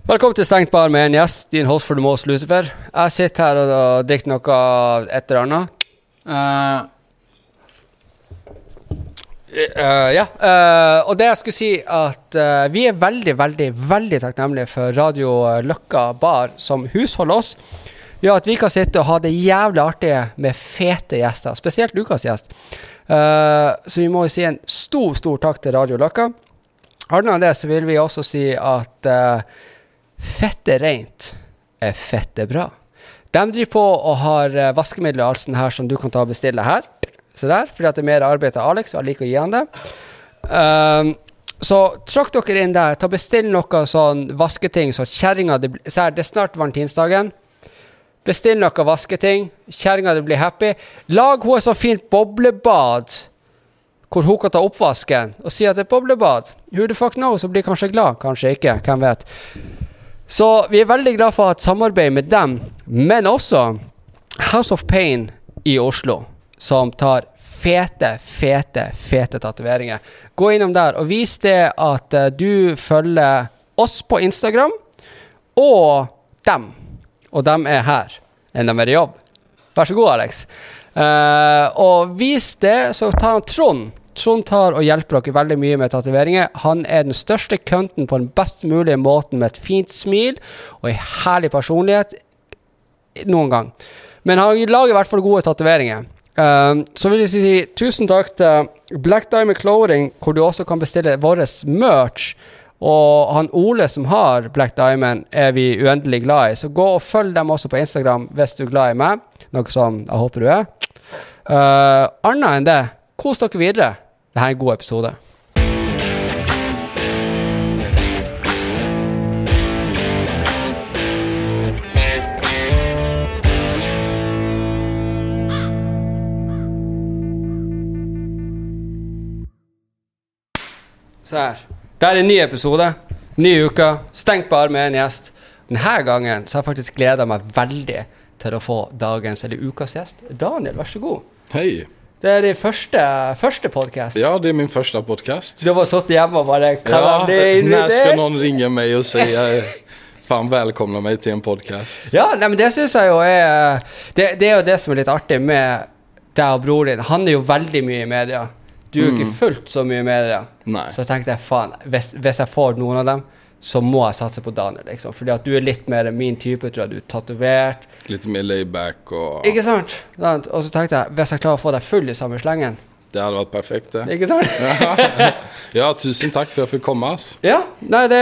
Velkommen til Stengt Bar med en gjest, din host for The Most Lucifer. Jeg sitter her og drikker noe et eller annet. Og det jeg skulle si at vi veldig takknemlige for Radio Løkka Bar som husholder oss. Ja, at vi kan sitte og ha det jævlig artige med fete gjester, spesielt Lukas gjest. Så vi må jo si en stor takk til Radio Løkka. Annet enn det så vil vi også si at fette rent fette bra. De driver på og har vaskemidler og alt sånt her som du kan ta og bestille her. Så der, fordi at det mer arbeid til Alex, og jeg liker å gi han det. Så trakk dere inn der, ta bestill noe sånn vasketing, så kjæringa, det er snart valentinsdagen. Bestill noe vasketing, kjæringa det blir happy. Lag hun et sånn fint boblebad, hvor hun kan ta oppvasken, og si at det er boblebad. Who the fuck knows, så blir kanskje glad, kanskje ikke, hvem vet. Så vi er veldig glad for å ha et samarbeid med dem, men også House of Pain i Oslo, som tar fete tatoveringer. Gå innom der og vis det at du følger oss på Instagram, og dem. Og dem er her, enn de er i jobb. Vær så god, Alex. Og vis det, så tar han Trond. Trond tar og hjelper dere veldig mye med tatoveringer. Han er den største kønten på den best mulige måten med et fint smil og en herlig personlighet noen gang. Men han lager i hvert fall gode tatoveringer. Så vil jeg si tusen takk til Black Diamond Clothing, hvor du også kan bestille vår merch. Og han Ole som har Black Diamond er vi uendelig glad i. Så gå og følg dem også på Instagram hvis du er glad i meg. Noe som jeg håper du er. Annet enn det, kos dere videre. Dette er en god episode. Så her. Det er en ny episode. Ny uke. Stengt bar med en gjest. Denne gangen så har jeg faktisk gledet meg veldig til å få dagens eller ukas gjest. Daniel, vær så god. Hei. Det er din første podcast. Ja, det är min första podcast. Du var suttit hemma och bara, när ska någon ringa mig och säga fan välkomna mig till en podcast? Ja, nej, men det synes jeg jo er det er jo det som er litt artig med deg og bror din. Han er jo veldig mye i media. Du er jo ikke fullt så mye i media. Nei. Så jeg tenkte, faen, hvis jeg får noen av dem, så må jeg satse på Daniel, liksom. Fordi at du er litt mer min type, tror jeg. Du er tatovert. Litt mer layback og... Ikke sant? Og så tenkte jeg, hvis jeg klarer å få deg full i samme slengen. Det hadde vært perfekt, det. Ikke sant? Ja, tusen takk for at jeg fikk komme. Ja, nei, det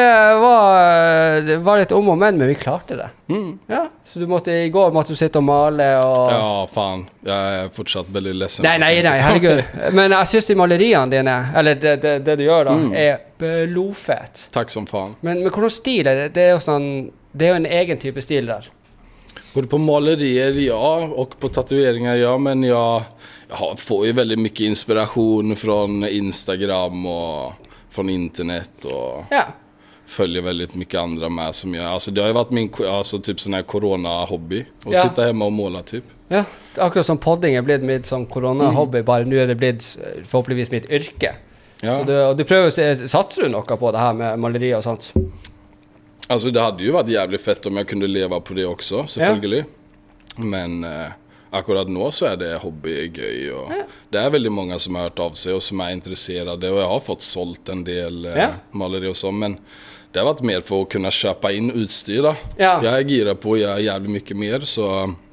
var litt om og men vi klarte det. Ja, så i går måtte du sitte og male og... Ja, fan. Jeg er fortsatt veldig ledsen. Nei, herregud. Men jeg synes de maleriene dine, eller det du gjør da, er blodfett. Takk som fan. Men hvordan stil er det? Det er jo sånn, det er jo en egen type stil der. Både på malerier, ja, og på tatoveringer, ja, men jeg får ju väldigt mycket inspiration från Instagram och från internet och följer väldigt mycket andra med som jag, alltså det har ju varit min typ sån här corona-hobby att sitta hemma och måla typ. Ja, akkurat som podding är blivit mitt som corona-hobby, bara nu är det blivit förhoppningsvis mitt yrke. Ja. Så du prövar, satsar du något på det här med maleri och sånt? Alltså det hade ju varit jävligt fett om jag kunde leva på det också, selvfølgelig. Men akkurat nå så er det hobby gøy og det er veldig mange som har hørt av seg og som er interesserade og jeg har fått solgt en del maleri og sånn, men det har vært mer for å kunne kjøpe inn utstyr da. Jeg er gira på å gjøre jævlig mye mer, så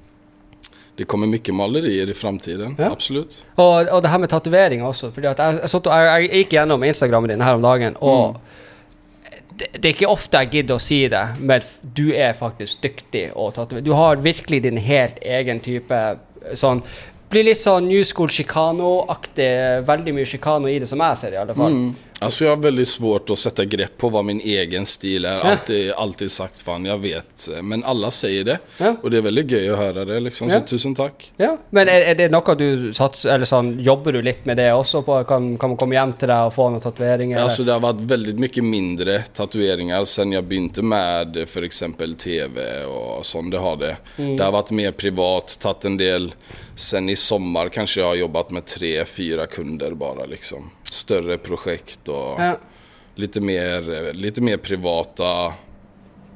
det kommer mye malerier i fremtiden, absolutt. Og det her med tatovering også, fordi at jeg gikk gjennom Instagramen din her om dagen, og det er ikke ofte jeg gidder å si det, men du er faktisk dyktig å tatovere. Du har virkelig din helt egen type sånn, blir litt sånn New School Chicano-aktig, veldig mye Chicano i det som jeg ser i alle fall. Alltså jag har väldigt svårt att sätta grepp på vad min egen stil är. Alltid sagt fan, jag vet. Men alla säger det. Och det är väldigt gøy att höra det liksom. Så tusen tack. Ja. Men är det något du sats eller sån jobbar du lite med det också på kan man komma hem till dig och få några tatueringar? Alltså det har varit väldigt mycket mindre tatueringar sen jag började med för exempel TV och sånt det har det. Det har varit mer privat, tagit en del sen i sommar kanske jag har jobbat med 3-4 kunder bara liksom. Större projekt och lite mer privata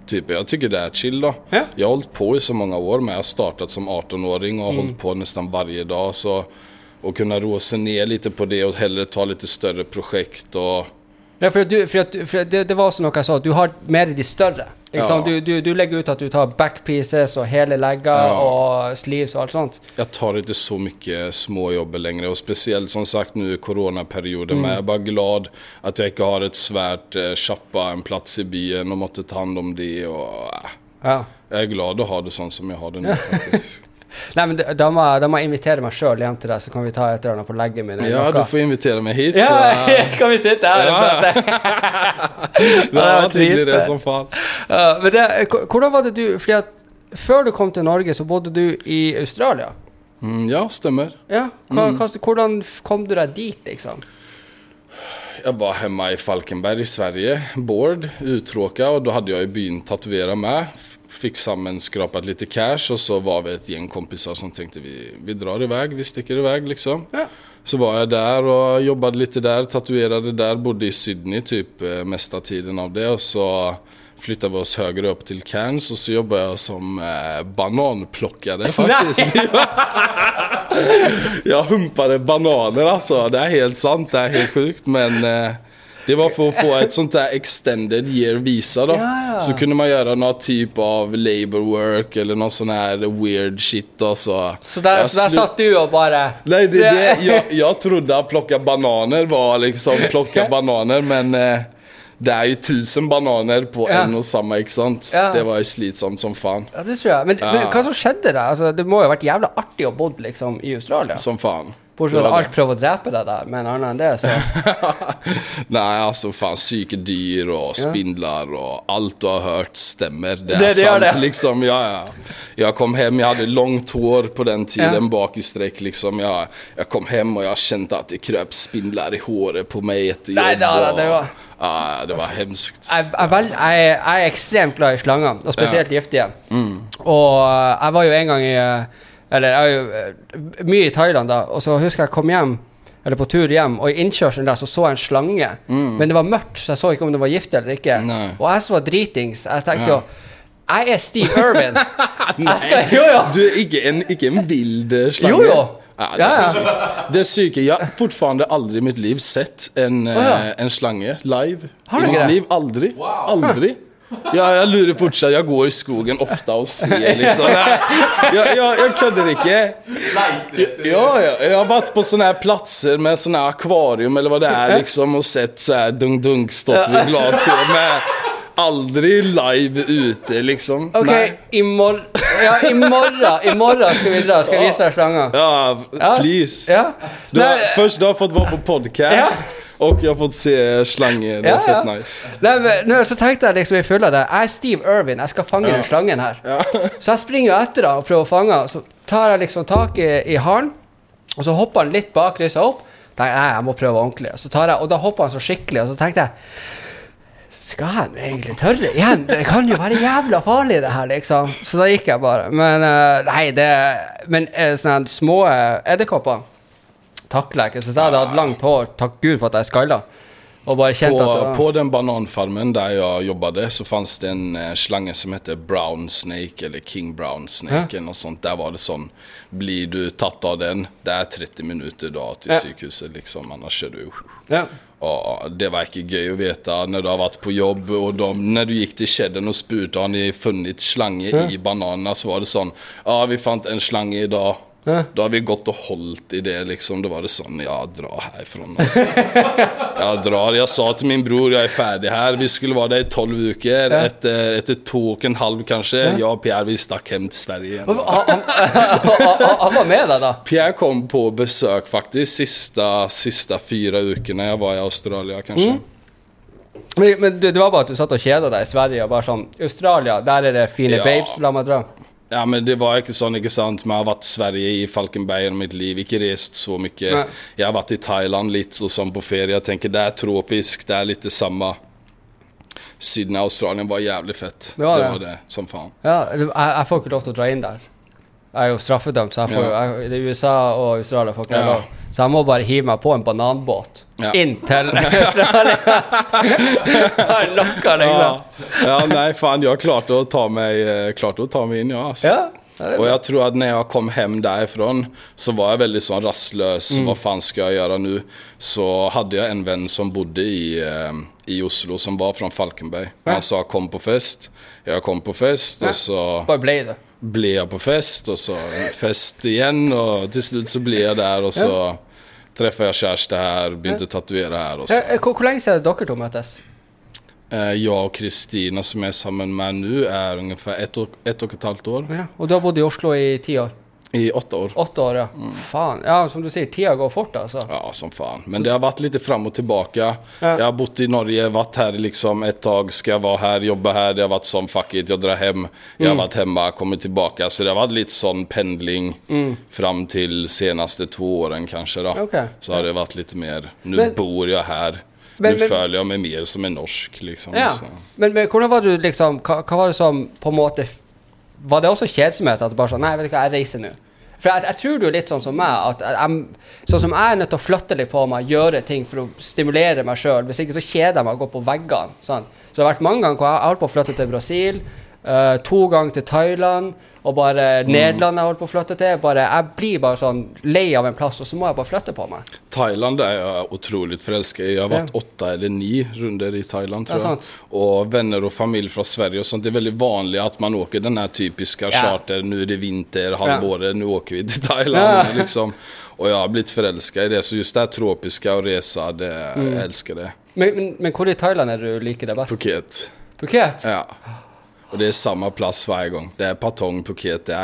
typ. Jag tycker det är chill då. Ja. Jag har hållit på i så många år, men jag har startat som 18-åring och har hållit på nästan varje dag. Så, och kunna roa sig ner lite på det och hellre ta lite större projekt. Och... Ja, för det var som jag sa, du har mer i de større. Liksom, du lägger ut att du tar backpieces och hela lägga och sleeves och allt sånt. Jag tar inte så mycket små jobb längre, och speciellt som sagt nu i coronaperioden. Men jag är bara glad att jag inte har ett svärt chappa en plats i byen och måste ta hand om det. Och, jag är glad att ha det sånt som jag har det nu faktiskt. Nej, men de har inviterat mig själv hem till det, så kan vi ta ett eller annat på lägget med. Ja, du får invitera mig hit. Ja, så... kan vi sitta här och prata. Ja, det är som fan. Men hur var det du, för att før du kom till Norge så bodde du i Australien? Ja, stämmer. Ja, hur kom du där dit liksom? Jag var hemma i Falkenberg i Sverige, bored, uttråkad, och då hade jag i byn tatuera med. Fick samman skrapat lite cash, och så var vi ett gäng kompisar som tänkte vi drar iväg, vi sticker iväg liksom. Ja. Så var jag där och jobbade lite där, tatuerade där, bodde i Sydney typ mesta tiden av det, och så flyttade vi oss högre upp till Cairns, och så jobbade jag som bananplockare faktiskt. Jag humpade bananer alltså, det är helt sant, det är helt sjukt, men det var för att få ett sånt där extended year visa då. Ja. Så kunde man göra någon typ av labor work eller någon sån här weird shit då, så där satt du och bara... Nej, jag trodde att plocka bananer var liksom plocka bananer, men det är ju 1000 bananer på en och samma, ikke sant? Ja. Det var ju slitsamt som fan. Ja, det tror jag. Men vad som skedde där? Alltså, det må ju ha varit jävla artigt att bo liksom i Australien. Som fan. Bortsett att allt prövar att dräpa det där, men annan än det så... Nej, alltså fan, psykedyr och spindlar och allt du har hört stämmer. Det är sant det. Liksom, jag kom hem, jag hade långt hår på den tiden bak i sträck liksom. Jag kom hem och jag kände att det kröp spindlar i håret på mig ett jobb. Nej, det var... det var hemskt. Jag är extremt glad i slangar, och speciellt giftiga. Och jag var ju en gång eller jag är ju mye i Thailand da, og så husker jeg kom hjem, eller på tur hjem, og i innkjørselen der så jeg en slange, men det var mørkt, så jeg så ikke om det var gift eller ikke. Nei. Og jeg så var dritings, jeg tenkte jo, jeg er Steve Irwin. Du är ikke en vild slange. Jo. Det är psyke. Jag har fortfarande aldrig i mitt liv sett en slange live. Har du i mitt det? liv, aldrig. Wow. Aldrig. Jag lurer fortsatt, jag går i skogen ofta och ser liksom. Jag kunde inte. Jag har varit på såna här platser med såna här akvarium eller vad det är liksom, och sett så här dunk stått vid glasskål, men aldrig live ute liksom. Okej, imorgon ska vi dra, ska vi visa slangar. Ja, please. Ja. Först du har fått vara på podcast. Och jag har fått se slanger, det har sett nice. Nej, men nu så tänkte jag liksom i fulla där, jag är Steve Irwin, jag ska fånga den slangen här. Så jag springer efter då och prövar att fånga, så tar jag liksom tag i harn, och så hoppar han lite bak, ryser upp. Tänkte jag måste pröva ordentligt. Så tar jag, och då hoppar han så skickligt, och så tänkte jag, ska han egentligen törre igen? Det kan ju vara jävla farligt det här liksom. Så då gick jag bara. Men såna små edderkoppar tacklar jag. Så jag hade haft långt hår, tack Gud för att jag skallade. Och bara känt att på den bananfarmen där jag jobbade så fanns det en slange som hette Brown Snake eller King Brown Snake eller något sånt. Där var det sån, blir du tatt av den, det är 30 minuter då till sjukhuset liksom, annars kör du. Ja. Och det var inte gøy att veta när du har varit på jobb och när du gick till kedden och spurte har ni funnit slange i bananerna, så var det sån, vi fann en slange idag. Då har vi gått och hållit i det liksom. Då var det sån, jag drar härifrån alltså. Jag sa till min bror, jag är färdig här. Vi skulle vara där i 12 veckor. Efter 2,5 kanske. Jag och Pierre, vi stack hem till Sverige. Han var med där då? Pierre kom på besök faktiskt sista 4 veckorna jag var i Australien kanske. Men det var bara att du satt och kedade där i Sverige och bara som Australien, där är det fina babes, la mig dra. Ja, men det var inte sån, inte sant. Men jag har varit i Sverige i Falkenberg i mitt liv. Inte rest så mycket. Nej. Jag har varit i Thailand lite och som på ferie. Jag tänker, det är tropiskt. Det är lite samma. Sydney, Australien var jävligt fett. Det var det, som fan. Ja, jag får inte lov att dra in där. Jag är ju straffedömt, så jag får, det är USA och Australien får inte lov. Så jeg må bare hive meg på en bananbåt inn til Australia. Jeg lokker det, nej fan, jag klart att ta mig in, alltså. Ja. Och jag tror att när jag kom hem därifrån så var jag väldigt sån rastlös. Vad fan ska jag göra nu? Så hade jag en vän som bodde i Oslo som var från Falkenberg. Han sa kom på fest. Jag kom på fest och så bara blev jag på fest och så fest igen och till slut så blev jag där och så träffade jag kärsta här, började tatuera här och så. Hur länge sedan dere to möttes? Jag och Kristina som är samman med nu är ungefär ett och ett halvt år. Ja. Och du har bott i Oslo i 10 år? I 8 år. 8 år, ja. Fan. Ja, som du säger, 10 går fort alltså. Ja, som fan. Men det har varit lite fram och tillbaka. Jag har bott i Norge, varit här liksom ett tag. Ska jag vara här, jobba här. Det har varit som fuck it, jag drar hem. Jag har varit hemma, kommit tillbaka. Så det har varit lite sån pendling fram till senaste 2 åren kanske då. Okay. Så har det varit lite mer, nu bor jag här. Nu följer jag mig mer som en norsk liksom. Ja. Men hvordan var du liksom, hva var det som på en måte, var det også kjedsomhet at du bare sånn, nei, vet du hva, jeg reiser nå? For jeg tror du er litt sånn som meg, at sånn som jeg er nødt til å flytte litt på meg, gjøre ting for å stimulere meg selv, hvis ikke så kjeder jeg meg å gå på veggene, sånn. Så det har vært mange ganger hvor jeg har holdt på å flytte til Brasil, 2 ganger til Thailand, og bare Nederland jeg holdt på å flytte til, jeg blir bare sånn lei av en plass, og så må jeg bare flytte på meg. Thailand är jag otroligt förälskad. Jag har varit 8 eller 9 runder i Thailand tror jag. Och vänner och familj från Sverige och sånt. Det är väldigt vanligt att man åker den här typiska charter. Nu är det vinter, halvåret, nu åker vi till Thailand liksom. Och jag har blivit förälskad i det. Så just det här tropiska och resa, jag älskar det. Men hvor i Thailand är du liker det bäst? Phuket. Phuket? Ja. Och det är samma plats varje gång. Det är Patong, Phuket, det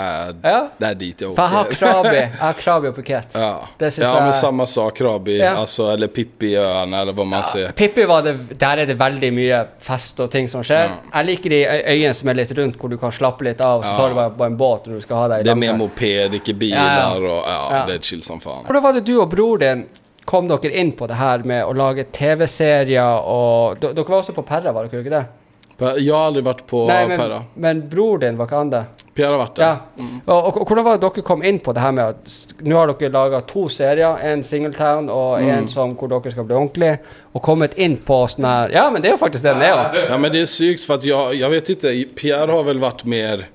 är dit jag åker. För jag har Krabi och Phuket. Ja, men samma sak, Krabi, alltså, eller Pippi-öarna, eller vad man säger. Pippi där är det väldigt mycket fest och ting som sker. Jag liker de öjen som är lite runt, hvor du kan slappe lite av, och så tar du bara en båt och du ska ha där i det är mer moped, inte bilar, och det är chill som fan. Och då var det du och bror din, kom dere in på det här med att laga tv-serier, och dere var också på Perra, var dere inte det? Jag har aldrig varit på Perra. Men bror din, vad kan det? Pierre har varit där. Ja. Och hur var det dere kom in på det här med att nu har dere lagat 2 serier, en Singletown och en som hvor dere ska bli ordentlig, och kommit in på sån här, ja men det är faktiskt den är. Ja men det är sykt för att jag vet inte, Pierre har väl varit mer,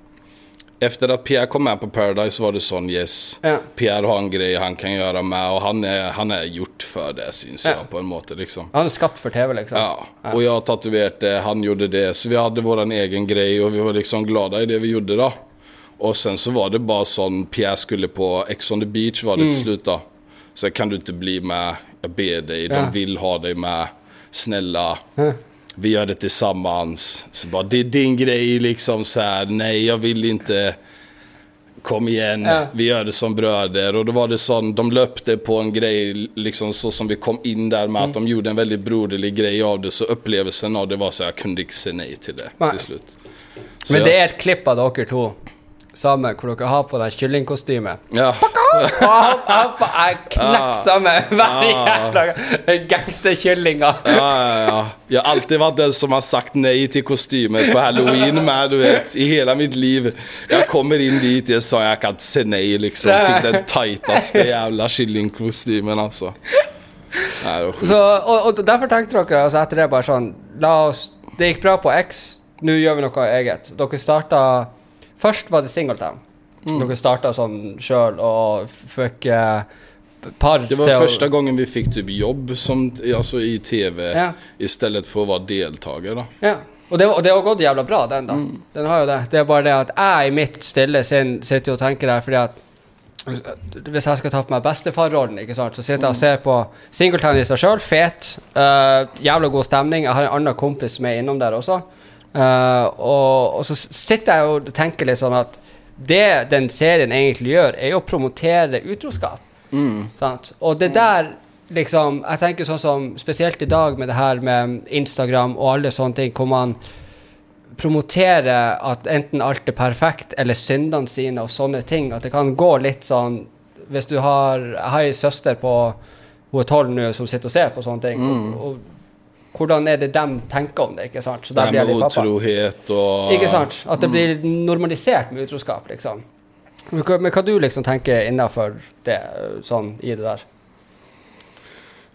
efter att Pierre kom med på Paradise var det sån Pierre har en grej han kan göra med, och han är gjort för det, syns jag på en måte liksom. Han är skapt för tv liksom. Ja, och jag har tatuerat det, han gjorde det, så vi hade våran egen grej och vi var liksom glada i det vi gjorde då. Och sen så var det bara sån, Pierre skulle på Ex on the Beach var det till slut då. Så kan du inte bli med, jag ber dig, de vill ha dig med, snälla. Vi gör det tillsammans. Så bara, det är din grej liksom så här. Nej, jag vill inte. Kom igen. Vi gör det som bröder. Och då var det sån, de löpte på en grej liksom så som vi kom in där med att de gjorde en väldigt broderlig grej av det, så upplevelsen av det var så jag kunde inte säga nej till det till slut. Så men det är ett klipp av dere to sammen, hvor dere har på den kyllingkostymet. Ja. Jeg knekk sammen hver jævla gangsterkyllinga. Ja. Jag har alltid varit den som har sagt nej till kostymet på Halloween med, du vet, i hela mitt liv. Jag kommer in dit, jag sa jag kan inte säga nej liksom. Fick den tajtaste jävla kyllingkostymen alltså. Så, och därför tänkte dere, alltså, att det är bara sån, det gick bra på X, nu gör vi något eget. Dere starta. Först var det Singletown. Dere startade sån själv och fick par. Det var första gången vi fick typ jobb som, alltså i tv istället för att vara deltagare då. Ja. Och det har gått jävla bra den då. Den har ju det. Det är bara det att jag i mitt stille sitter och tänker där, för att hvis jeg skal ta på meg bestefarrollen, ikke sant, så sitter jeg og ser på Singletown i seg selv, fet, jævla god stemning. Jeg har en annen kompis som er innom der også, og så sitter jeg og tenker litt sånn at det den serien egentlig gjør er jo å promotere utroskap, sant? Og det der liksom, jeg tenker sånn som spesielt i dag med det her med Instagram og alle sånne ting, hvor man promotere at enten alt er perfekt eller syndene sine og sånne ting, at det kan gå litt sånn, hvis du har, jeg har en søster på, hun er 12 nå som sitter og ser på sånne ting, og hvordan er det de tenker om det, ikke sant? Så det med otrohet og... Ikke sant? At det blir normalisert med utroskap, liksom. Men hva du liksom tenker innenfor det, sånn, i det der?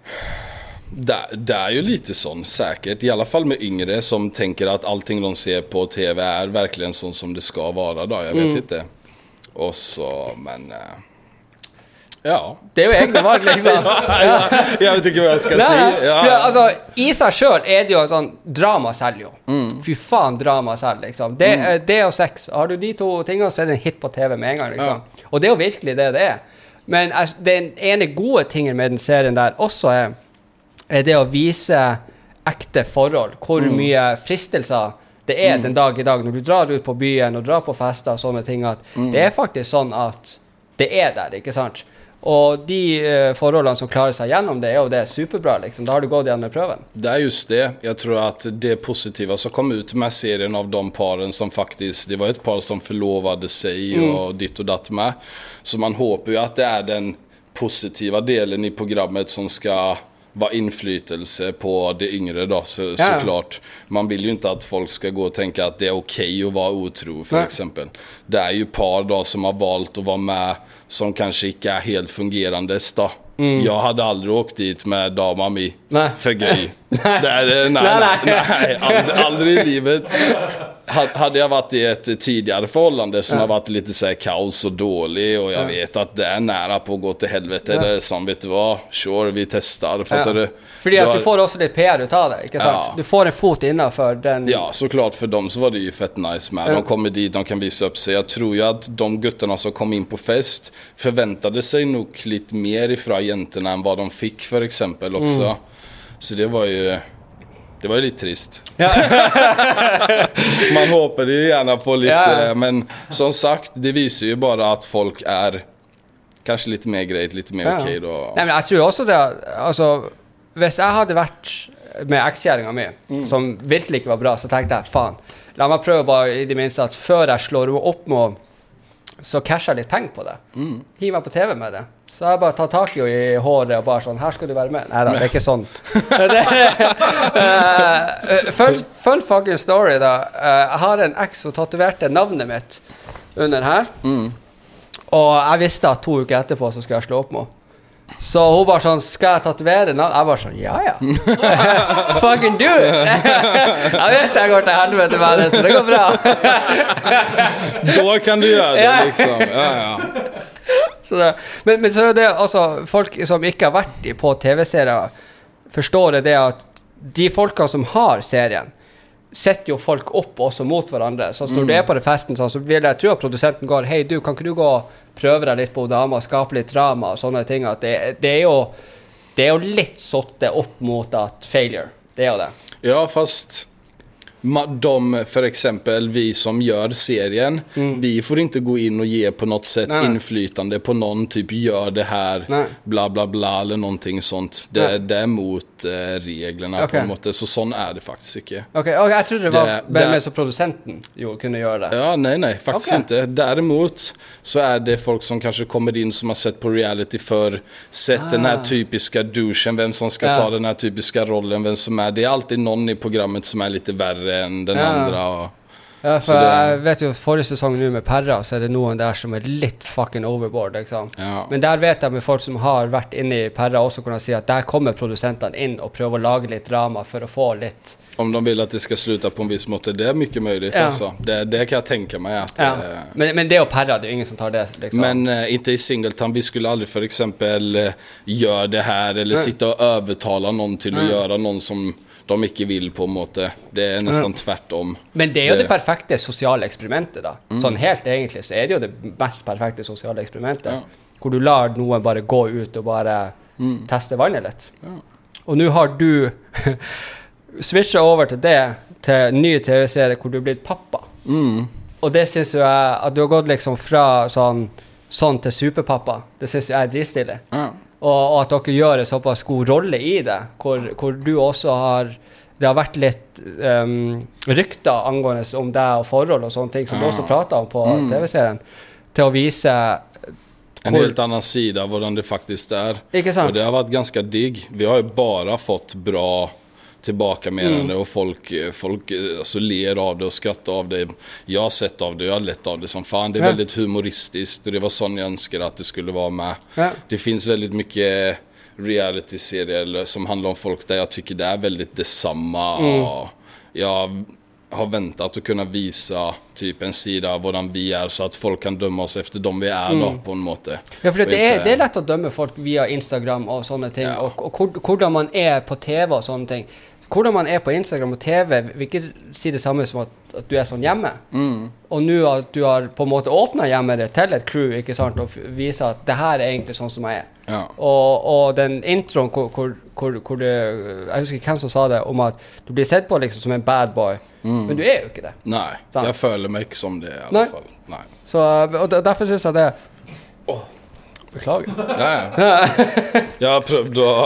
Det är ju lite sån säkert, i alla fall med yngre som tänker att allting de ser på tv är verkligen sånt som det ska vara då, jag vet inte. Och så, men ja. Det er jo egne valg, liksom. Jeg vet ikke hva jeg skal si. Ja. Altså, i seg selv er det jo sånn, drama selv jo. Fy faen, drama selv, liksom. Det og sex, har du de to tingene, så er det en hit på TV med en gang, liksom. Og det er jo virkelig det er. Men den ene gode tingen med den serien der også er det å vise ekte forhold, hvor mye fristelser det er den dag i dag, når du drar ut på byen og drar på fester og sånne ting, at det er faktisk sånn at det er der, ikke sant? Og de forholdene som klarer seg gjennom det, er jo det superbra, liksom. Da har du gått gjennom prøven. Det er just det. Jeg tror at det positiva som kom ut med serien av de paren som faktisk, det var et par som förlovade sig og ditt og datt med. Så man håper jo at det er den positiva delen i programmet som skal vara inflytelse på det yngre då, såklart. Man vill ju inte att folk ska gå och tänka att det är okej att vara otro för exempel. Det är ju par då som har valt att vara med som kanske inte är helt fungerande då. Jag hade aldrig åkt dit med damami för gøy. Nej, aldrig i livet. Hade jag varit i ett tidigare förhållande som har varit lite så här kaos och dålig och jag vet att det är nära på att gå till helvete eller som vet du vad, sure, vi testar. Fordi at du får også litt PR ut av det, ikke sant? Du får en fot innenfor den. Ja, såklart för dem så var det ju fett nice med. De kommer dit, de kan visa upp sig. Jag tror ju att de guttarna som kom in på fest förväntade sig nog lite mer ifrån jentorna än vad de fick för exempel också. Så det var ju lite trist. Man hoppade ju gärna på lite, men som sagt, det visar ju bara att folk är kanske lite mer grejt, lite mer okej då. Nej, men jag tror också det, alltså, hvis jeg hadde vært med ekskjæringen min, som virkelig ikke var bra, så tenkte jeg, faen, la meg prøve bare i det minste at før jeg slår henne opp med, så casher jeg litt penger på det. Hiv meg på TV med det. Så jeg bare tar tak i håret og bare sånn, her skal du være med. Neida, det er ikke sånn. Full fucking story da. Jeg har en eks som tatoverte navnet mitt under her. Og jeg visste at 2 uker etterpå så skal jeg slå opp med henne. Så hun bare sånn, skal jeg tatovere navnet? Jeg bare sånn, ja. Fucking do it. Jeg vet jeg går til helvete med det, så det går bra. Då kan du gjøre det, liksom. Ja. Så det, men så er det altså, folk som ikke har vært på TV-serier forstår det at de folkene som har serien setter jo folk opp også mot hverandre, så når du er på det festen så vil jeg tro at produsenten går, hei du, kan ikke du gå og prøve deg litt på dama, skape litt drama og sånne ting, at det er jo litt såtte opp mot at failure, det er jo det. Ja, fast de, för exempel vi som gör serien, vi får inte gå in och ge på något sätt inflytande på någon, typ gör det här, bla bla bla eller någonting sånt. Det är mot reglerna på en måte, så sån är det faktiskt inte. Okej, jag trodde det var med så producenten kunde göra det. Ja, nej, faktiskt inte. Däremot så är det folk som kanske kommer in som har sett på reality för sett den här typiska douchen, vem som ska ta den här typiska rollen, vem som är. Det är alltid någon i programmet som är lite värre än den andra. Och, ja, för jag vet ju förra säsongen nu med Perra så är det någon där som är lite fucking overboard liksom. Ja. Men där vet jag med folk som har varit inne i Perra också kunna se att där kommer producenten in och prövar laga lite drama för att få lite. Om de vill att det ska sluta på en viss måte, det är mycket möjligt alltså. Det kan jag tänka mig att men det är Perra, det är ingen som tar det liksom. Men inte i Singleton, vi skulle aldrig för exempel göra det här eller sitta och övertala någon till att göra någon som de ikke vil på en måte. Det er nesten tvärtom. Men det er jo det perfekte sosiale eksperimentet da. Sånn helt egentlig så er det jo det mest perfekte sosiale eksperimentet. Hvor du lar noen bare gå ut og bare teste vannet litt. Og nå har du switchet over til det, til ny TV-serie hvor du er blitt pappa. Og det synes jeg at du har gått liksom fra sånn til superpappa. Det synes jeg er dritstille. Og at dere gjør en såpass god rolle i det, hvor du også har, det har vært litt rykter angående om deg og forhold og sånne ting, som du også prater om på TV-serien, til å vise en helt annan sida av hvordan det faktisk er. Ikke sant? Og det har vært ganske digg. Vi har jo bare fått bra tillbakamerande och folk alltså ler av det och skrattar av det. Jag har sett av det, jag har lett av det som fan. Det är väldigt humoristiskt och det var sån jag önskade att det skulle vara med. Det finns väldigt mycket reality-serier som handlar om folk där jag tycker det är väldigt detsamma och jag har väntat att kunna visa typ en sida av hvordan vi är så att folk kan döma oss efter dem vi är då på en måte. Ja, för det är lätt att döma folk via Instagram och sådana ting och hur man är på TV och sådana ting. Hur man är på Instagram och TV, vilket sier det samme som at du er sånn hjemme. Og nå at du har på en måte åpnet hjemme det til et crew, ikke sant, og viser at det her er egentlig sånn som jeg er. Ja. Og den introen hvor det, jeg husker ikke hvem som sa det, om at du blir sett på liksom som en bad boy, men du er jo ikke det. Nej, sant? jag føler meg ikke som det i alla fall. Nej. Så, og derfor synes jeg det beklager. Nej. Jag har prøvd å...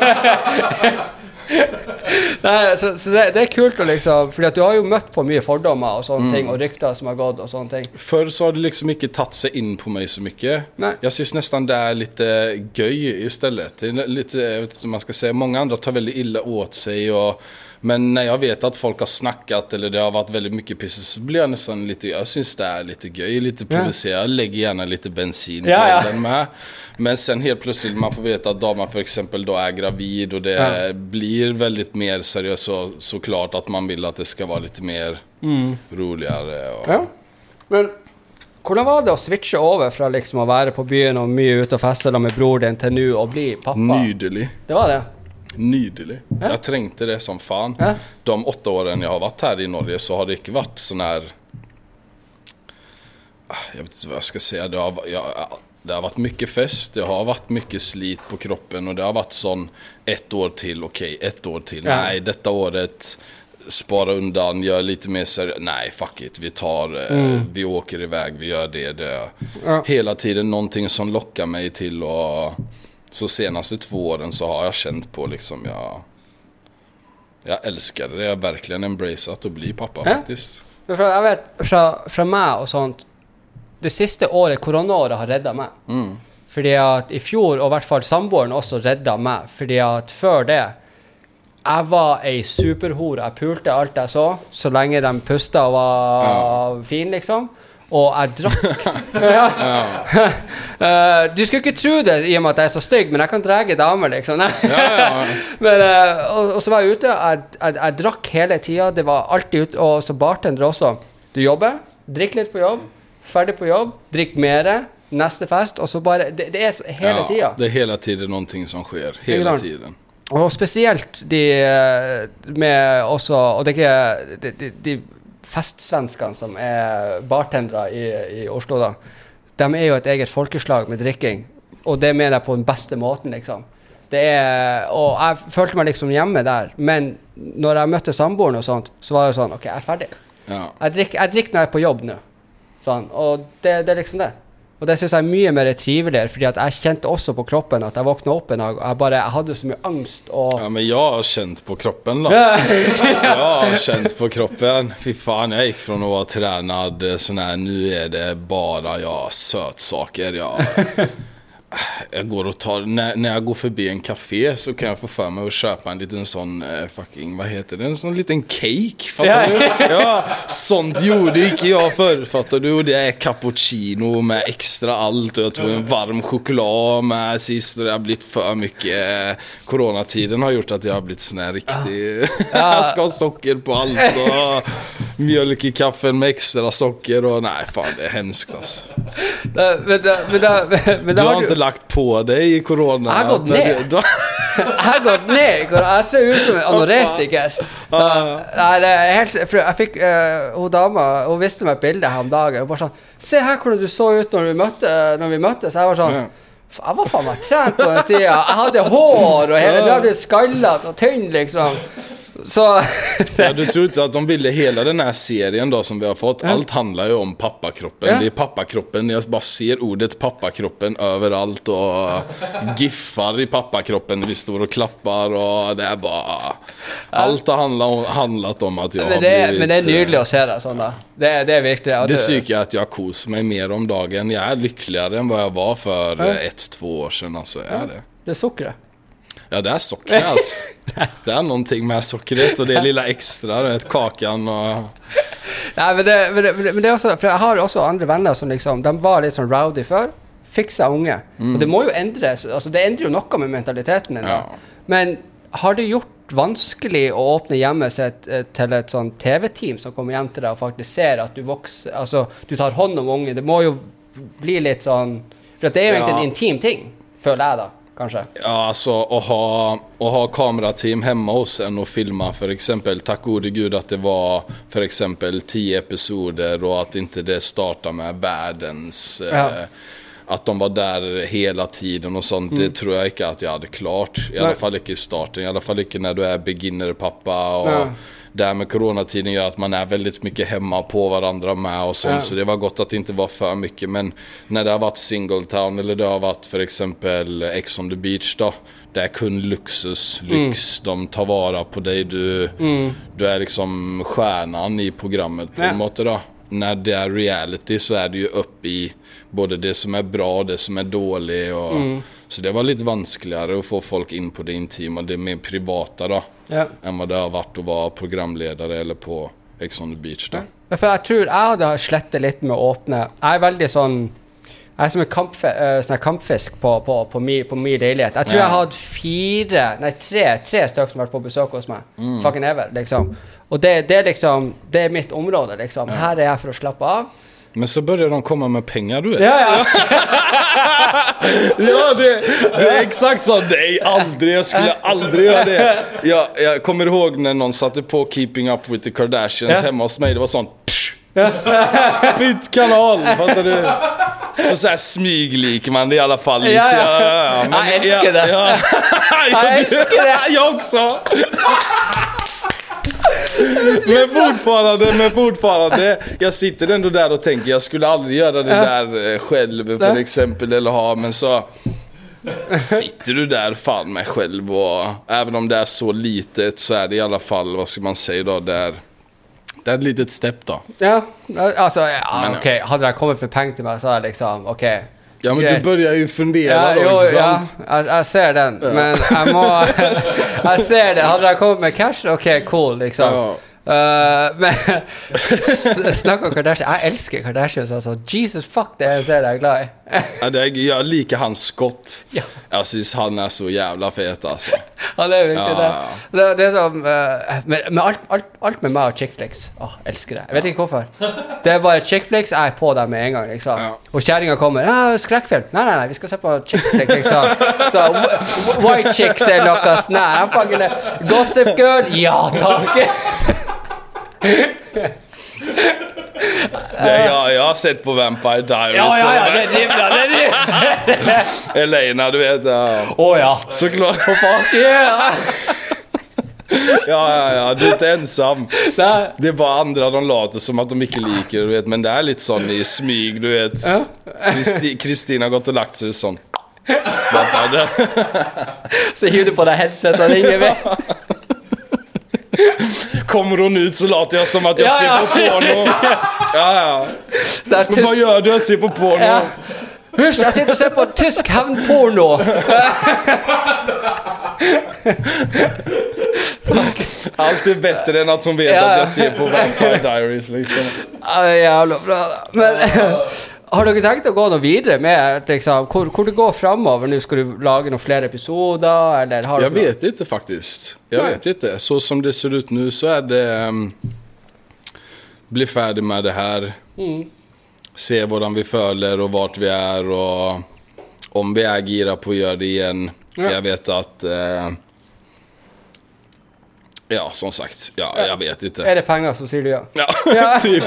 Nei, så det er kult å liksom, fordi at du har jo møtt på mye fordommer og sånne ting, og rykter som har gått og sånne ting. Förr så har det liksom inte tatt sig in på mig så mycket. Nej. Jag syns nästan det är lite göj istället. Det är lite, jag vet inte om man ska säga, många andra tar väldigt illa åt sig men när jag vet att folk har snackat eller det har varit väldigt mycket piss så blir jag nästan lite, jag syns det är lite göj, lite provocerad, lägger gärna lite bensin på den med. Men sen helt plötsligt man får veta att damen för exempel då är gravid och det blir väldigt mer seriöst såklart att man vill att det ska vara lite mer roligare. Ja, men hvordan var det å switche over fra liksom å være på byen og mye ute og feste med bror din til nå å bli pappa? Nydelig. Det var det? Nydelig. Ja. Jag trängte det som fan. Ja. De 8 åren jag har varit här i Norge så har det inte varit sån här... Jag vet inte vad jag ska säga. Det har varit mycket fest. Det har varit mycket slit på kroppen. Och det har varit sån 1 år till. Okej, 1 år till. Ja. Nej, detta året spara undan. Gör lite mer seriöst. Nej, fuck it. Vi åker iväg. Vi gör det. Hela tiden någonting som lockar mig till och... Så senaste 2 åren så har jag känt på liksom jag älskar det. Jag har verkligen embraceat att bli pappa faktiskt. För jag vet från mig och sånt det sista året koronaåret har räddat mig. Fordi at i fjor og i hvert fall samboeren også redda meg fordi at før det jeg var ei superhore. Jeg pulte alt jeg så lenge de pusta og var fin liksom. Og jeg drakk du skulle ikke tro det i og med at jeg er så stygg, men jeg kan drage damer liksom. Men, og så var jeg ute jeg drakk hele tiden. Det var alltid ute, og så bartender også. Du jobber, drikk litt på jobb, ferdig på jobb, drikk mere, neste fest, og så bare det er hele tiden. Det er hele tiden någonting som sker, hele tiden. Og spesielt de med også, og det er ikke de festsvenskene som er bartendere i Oslo da, de er jo et eget folkeslag med drikking, og det mener jeg på den beste måten liksom. Og jeg følte meg liksom hjemme der, men når jeg møtte samboeren og sånt, så var det sånn, ok, jeg er ferdig. Jeg drikker når jeg er på jobb nå, sånn, og det er liksom det. Og det synes jeg er mye mer triveligere, fordi at jeg kjente også på kroppen at jeg våknet opp en dag, og jeg hadde så mye angst. Ja, men jeg har kjent på kroppen da. Jeg har kjent på kroppen. Fy fan, jeg gikk fra å være tränad sånn här, nu är det bara sötsaker. Jag går och tar, när jag går förbi en café så kan jag få för mig att köpa en liten sån fucking, vad heter det? En sån liten cake, fattar du? Ja, sånt gjorde inte jag förr, fattar du? Och det är cappuccino med extra allt och jag tror en varm choklad med sist och det har blivit för mycket. Coronatiden har gjort att jag har blivit sån här riktig jag ska ha socker på allt och mjölk i kaffen med extra socker och nej, fan det är hemskt alltså. Men du har inte lagt på dig i corona. Jeg har gått ned. Jeg har gått ned. Jeg ser ut som en anoretiker. Det er helt, for jeg fikk hun dama, hun viste meg et bilde her om dagen og bare sånn, se her hvordan du så ut når vi møttes. Jeg var sånn, jeg var faen meg trent på den tiden. Jeg hadde hår og hele, du hadde skallet og tynn liksom. Så du tror inte att de ville hela den här serien då som vi har fått, allt handlar ju om pappakroppen. Det är pappakroppen, jag bara ser ordet pappakroppen överallt och giffar i pappakroppen när vi står och klappar och det är bara allt har handlat om att jag har blivit, men det är nydelig att se det sån då. Det är verkligen det tycker jag att jag kos mig mer om dagen. Jag är lyckligare än vad jag var för 1-2 år sedan alltså är det. Det är sockret. Ja, det är socker alltså. Det är någonting med sockret och det lilla extra, vet, kakan och... Nej, men det är också, för jag har också andra vänner som liksom, de var lite sån rowdy fiksa unge. Og det må jo endres, altså det endrer jo noe med mentaliteten din da. Men har det gjort vanskelig å åpne hjemmet sitt til et sånn TV-team som kommer hjem til deg og faktisk ser at du vokser, altså du tar hånd om unge, det må jo bli litt sånn, for det er jo egentlig en intim ting, føler jeg da, kanskje. Ja, alltså å ha kamerateam hemma hos en och filma för exempel, tack gode gud att det var för exempel 10 episoder och att inte det startar med världens att de var där hela tiden och sånt, det tror jag inte att jag hade klart, i alla fall inte i starten, i alla fall inte när du är beginner pappa och där med coronatiden gör att man är väldigt mycket hemma på varandra med och sånt, så det var gott att det inte var för mycket, men när det har varit Singletown eller det har varit för exempel Ex on the Beach då, det är kun lyx, de tar vara på dig, du är liksom stjärnan i programmet på en måte då. När det är reality så är det ju upp i både det som är bra och det som är dåligt och så det var lite vanskeligare att få folk in på det intima, det mer privata då än vad det har varit att vara programledare eller på Ex on the Beach då. För jag tror jag hade slettet lite med att öppna. Jag är väldigt sån, jag är som en kampfisk på min leilighet. Jag tror jag hade 3 stykker som har varit på besök hos mig. Fucking ever liksom. Och det är liksom, det är mitt område liksom. Här är jag för att slappa av. Men så börjar de komma med pengar, du vet. Ja. Ja, det är exakt så. Nej, aldrig. Jag skulle aldrig göra det. Jag kommer ihåg när någon satte på Keeping Up with the Kardashians hemma hos mig. Det var sånt. Bytt kanal, fattar du? Så här smyglik man det i alla fall lite. Ja. Men, jag älskar det. Jag älskar det. Jag också. Men fortfarande jag sitter ändå där och tänker jag skulle aldrig göra det där själv för exempel eller ha, men så sitter du där fan med själv och även om det är så litet så är det i alla fall, vad ska man säga då, det är ett litet step då. Ja, alltså okej, hade jag kommit med pengar till mig så liksom okej. Ja, men du börjar ju fundera då, inte sant? Ja, jag ser den. Men jag ser det. Hade jag kommit med cash? Okej, cool, liksom. Men snakka om Kardashian. Jag älskar Kardashians, alltså. Jesus fuck, det är så jag glad i. Jag liker hans skott. Jag syns han är så jävla fet, alltså. Ja, det är virkelig det. Det är som med allt med mig och chickflicks. Älskar det. Jag vet inte varför. Det är bara chickflicks är på där med en gång liksom. Och kärringar kommer, skräckfilm. Nej, vi ska se på chickflicks liksom. Så white chicks är något snä. Fucking Gossip Girl. Ja, tack. Jag har sett på Vampire Diaries. Ja, det är bra. Elena, du vet. Ja. Såklart. Fuck yeah. Ja, du är inte ensam. Det är bara andra de låter som att de inte liker, du vet. Men det är lite sån i smyg, du vet. Kristina har gått och lagt sig sån. Så hiver du på det headset och ringer vi. Kommer hon ut så låter jag som att jag ser på porno. Ja. Men vad gör du? Jag ser på porno. Husk, jag sitter och ser på tysk hämndporno. Allt är bättre än att hon vet att jag ser på Vampire Diaries liksom. Ja, jävla bra. Men har du tänkt att gå något vidare med liksom, hur det går framåt? Nu ska du laga några fler episoder eller har jag vet inte faktiskt. Jag vet inte. Så som det ser ut nu så är det bli färdig med det här. Se hvordan vi føler och vart vi är och om vi är gira på att göra det igen. Jag vet att ja, som sagt. Ja, jag vet inte. Är det pengar så säger du ja. Ja, typ.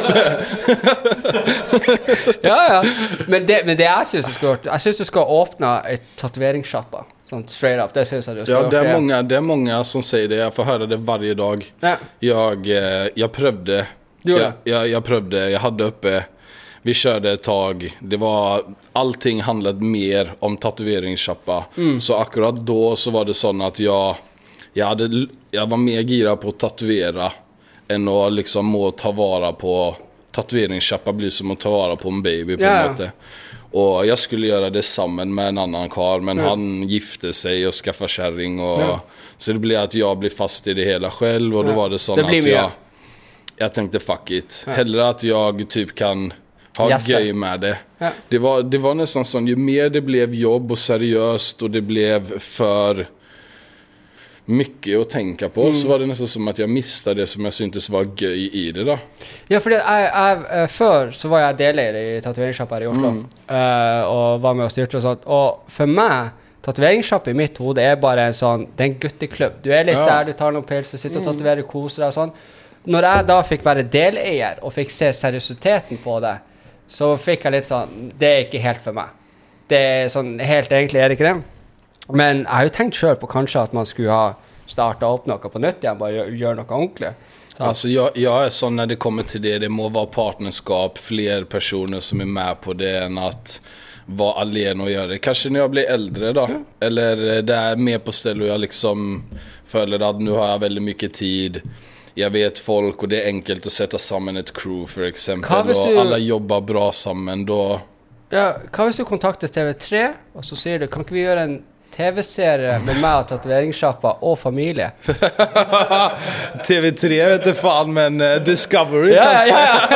Ja. Men det jag syns du ska öppna ett tatueringshoppa. Sånt straight up. Det syns jag du ska. Ja, det är många som säger det. Jag får höra det varje dag. Ja. Jag prövde. Jag prövde. Jag hade uppe. Vi körde ett tag. Det var allting handlade mer om tatueringshoppa. Så akkurat då så var det sån att jag var mer gira på att tatuera än att liksom må ta vara på tatueringshoppa blir som att ta vara på en baby på en måte. Och jag skulle göra det samman med en annan karl, men han gifte sig och skaffade kärring och så det blev att jag blev fast i det hela själv och då var det sån att jag tänkte fuck it. Hellre att jag typ kan Ha Gäster. gøy med det. Ja. Det var nästan sån, ju mer det blev jobb och seriöst och det blev för mycket att tänka på, så var det nästan som att jag missade det som jag syntes var gøy i det da. Ja, fordi før så var jeg deleier i tatueringssjapp her i Oslo, og var med og styrte og sånt, og for meg, tatueringssjapp i mitt hode er bare en sånn, det er en gutteklubb. Du er litt der, du tar noen pils, du sitter og tatuerer, koser deg og sånn. Når jeg da fikk være deleier og fikk se seriøsiteten på det, så fikk jeg litt sånn, det er ikke helt for meg. Det er sånn, helt egentlig er det ikke det. Men jeg har jo tenkt selv på kanskje at man skulle ha startet opp noe på nytt igjen, bare gjøre noe ordentlig. Alltså jag är sån när det kommer till det må vara partnerskap, fler personer som är med på det än att vara alene och göra det. Kanske när jag blir äldre då, eller det är mer på ställe och jag liksom följer att nu har jag väldigt mycket tid. Jag vet folk och det är enkelt att sätta samman ett crew för exempel och alla jobbar bra samman då. Ja, kan vi kontakta TV3 och så säger du, kan inte vi göra en TV-serie med mig och tatueringssjappa och familj? TV3 vet inte fan, men Discovery kanske.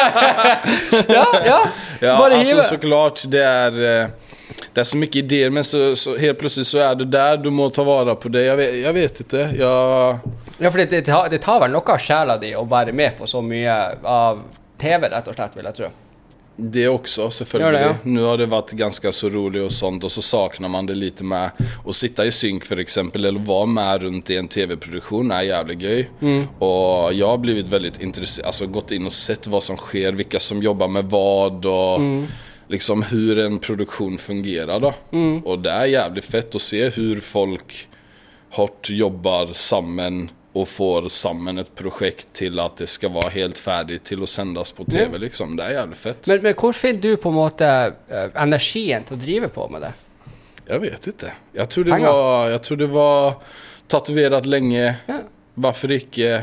Ja, alltså såklart det är så mycket idéer, men så helt plötsligt så är det där du må ta vara på det. Jag vet inte. Ja, för det tar väl något av själa di och vara med på så mycket av TV rätt och slett, vill jag tro. Det också, selvfølgelig. Nu har det varit ganska så roligt och sånt, och så saknar man det lite med att sitta i synk för exempel, eller vara med runt i en tv-produktion är jävligt gøy. Och jag har blivit väldigt intresserad, alltså gått in och sett vad som sker, vilka som jobbar med vad och liksom hur en produktion fungerar då. Och det är jävligt fett att se hur folk hårt jobbar samman och får samman ett projekt till att det ska vara helt färdigt till att sändas på TV liksom. Det är jävligt fett. Men hur finner du på en måte energien till att driva på med det? Jag vet inte. Jag tror det var tatuerat länge. Varför inte?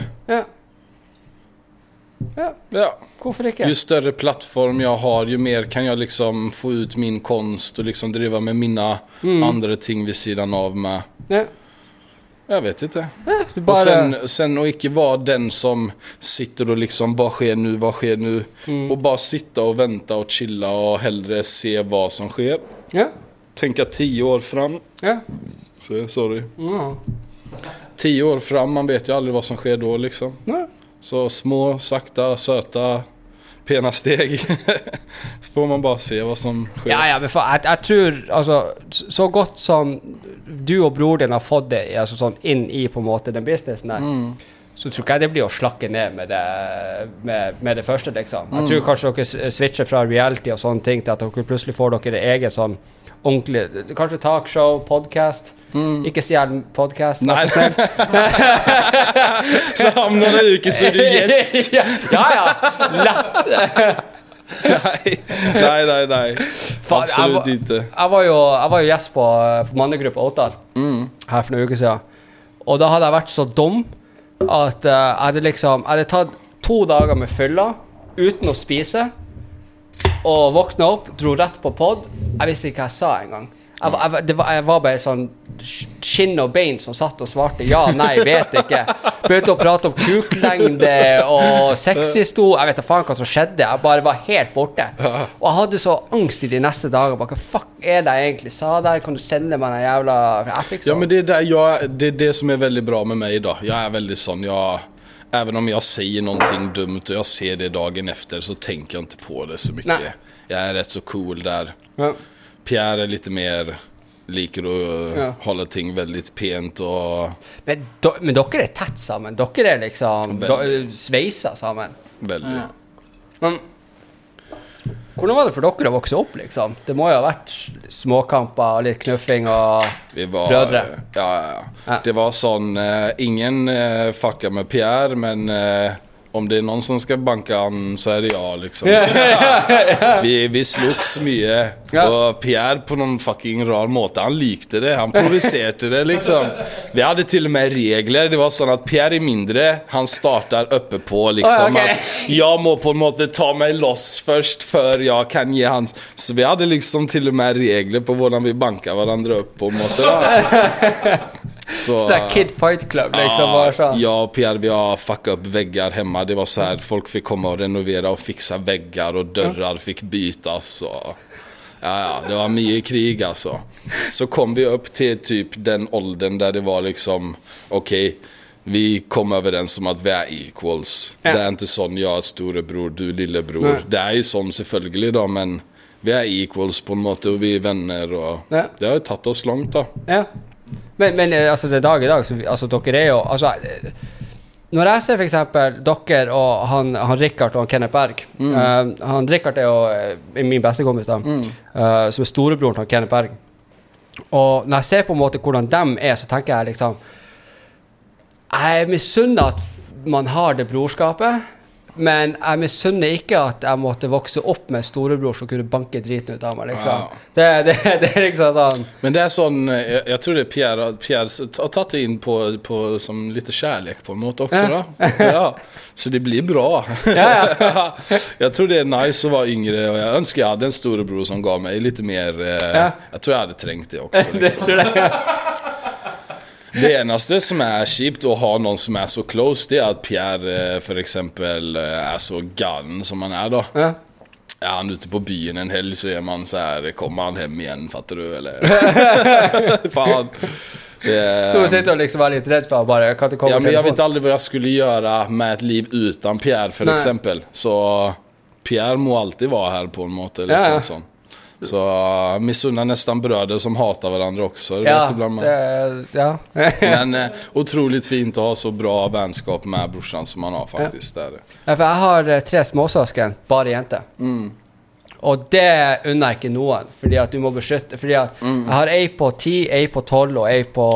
Ja. Varför inte? Ju större plattform jag har, ju mer kan jag liksom få ut min konst och liksom driva med mina andra ting vid sidan av med. Jag vet inte. Bara... Och sen och inte vara den som sitter och liksom vad sker nu och bara sitta och vänta och chilla och hellre se vad som sker. Tänka 10 år fram. Sorry. 10 år fram, man vet ju aldrig vad som sker då liksom. Så små, sakta, söta, pena steg. Så får man bara se vad som sker. Ja, men jag tror alltså så gott som du och bror din har fått det alltså sån in i på en måte den businessen där. Så tror jag det blir att slacka ner med det första liksom. Jag tror kanske dere switcher från reality och sånt ting till att dere plötsligt får dere egen sån ordentlig, kanske talkshow, podcast. Ikke stjärn podcast. Nej. Så om några uker så är du gäst. ja, lätt. Nej. Absolut inte. Jag var ju gäst på Mannegruppa Åtal här för några uker sedan. Och då hade jag varit så dum att jag hade tagit 2 dagar med fylla utan att spisa och vakna upp, drog rätt på podd. Jag visste inte vad jag sa en gång. Jeg var bare sånn skinn og bein som satt og svarte ja, nei, vet ikke. Begynte å prate om kuklengde og sexhistorie. Jeg vet ikke faen hva som skjedde. Jeg bare var helt borte. Og jeg hadde så angst i de neste dager. Hva fuck er det jeg egentlig sa der? Kan du sende meg den jævla... Ja, men det är det som är väldigt bra med mig idag. Jag är väldigt sån, även om jag säger någonting dumt och jag ser det dagen efter så tänker jag inte på det så mycket. Nej. Jag är rätt så cool där. Pierre är lite mer liker att hålla ting väldigt pent och... Men dere är tätt sammen. Dere är liksom sveisa sammen. Väldigt. Men hvordan var det for dere å vokse opp liksom? Det må jo ha vært småkamper og litt knuffing og brødre. Ja. Det var sån, ingen fuckar med Pierre, men... om det är någon som ska banka han så är det jag liksom. Vi slogs mycket och Pierre på någon fucking rar måte, han likte det, han provocerade det liksom. Vi hade till och med regler, det var så att Pierre är mindre, han startar uppe på liksom att jag må på en måte ta mig loss först för jag kan ge han. Så vi hade liksom till och med regler på hvordan vi bankar varandra upp på en måte. Sån där Kid Fight Club liksom. Bara så. Jag och Pierre, vi har fuckat upp väggar hemma. Det var så här, folk fick komma och renovera och fixa väggar och dörrar fick bytas och... Ja, det var mycket krig alltså. Så kom vi upp till typ den åldern där det var liksom okej, vi kom överens om att vi är equals. Det är inte sån, jag är storebror, du lillebror. Det är ju sån selvfølgelig då, men vi är equals på en måte och vi är vänner och det har ju tagit oss långt då. Ja. Men alltså det dag i dag så alltså dere är ju alltså når jeg ser for eksempel dere og han Richard og Kenneth Berg han Richard er jo min beste kompis da som er storebroren til Kenneth Berg og når jeg ser på en måte hvordan de er så tenker jeg liksom jeg misunner at man har det brorskapet men jeg misunner ikke at jeg måtte vokse opp med storebror som kunne banke driten ut av meg liksom. Det er liksom sånn men det är sån jag tror det är Pierre har tagit in på som lite kärlek på något också då. Ja. Så det blir bra. Jag tror det är nice att vara yngre och jag önskar jag hade en storebror som gav mig lite mer jag tror jag hade trängt det också liksom. Det tror jag. Det enaste som är chipt att ha någon som är så close det är att Pierre för exempel är så galen som han är då. Ja, han är ute på byen en helg så är man så här kommer han hem igen fattar du eller fan. Så du sitter och liksom var lite rädd för bara jag kan inte komma men jag vet aldrig vad jag skulle göra med ett liv utan Pierre för exempel. Så Pierre må alltid vara här på en måte liksom sån. Så missunnar nästan bröder som hatar varandra också vet ibland men otroligt fint att ha så bra vänskap med brorsan som man har faktiskt där. Ja, för jag har 3 småsøsken, bare jenter. Og det unner jeg ikke noen, fordi at du må beskytte, fordi at jeg har ei på 10, ei på 12 og ei på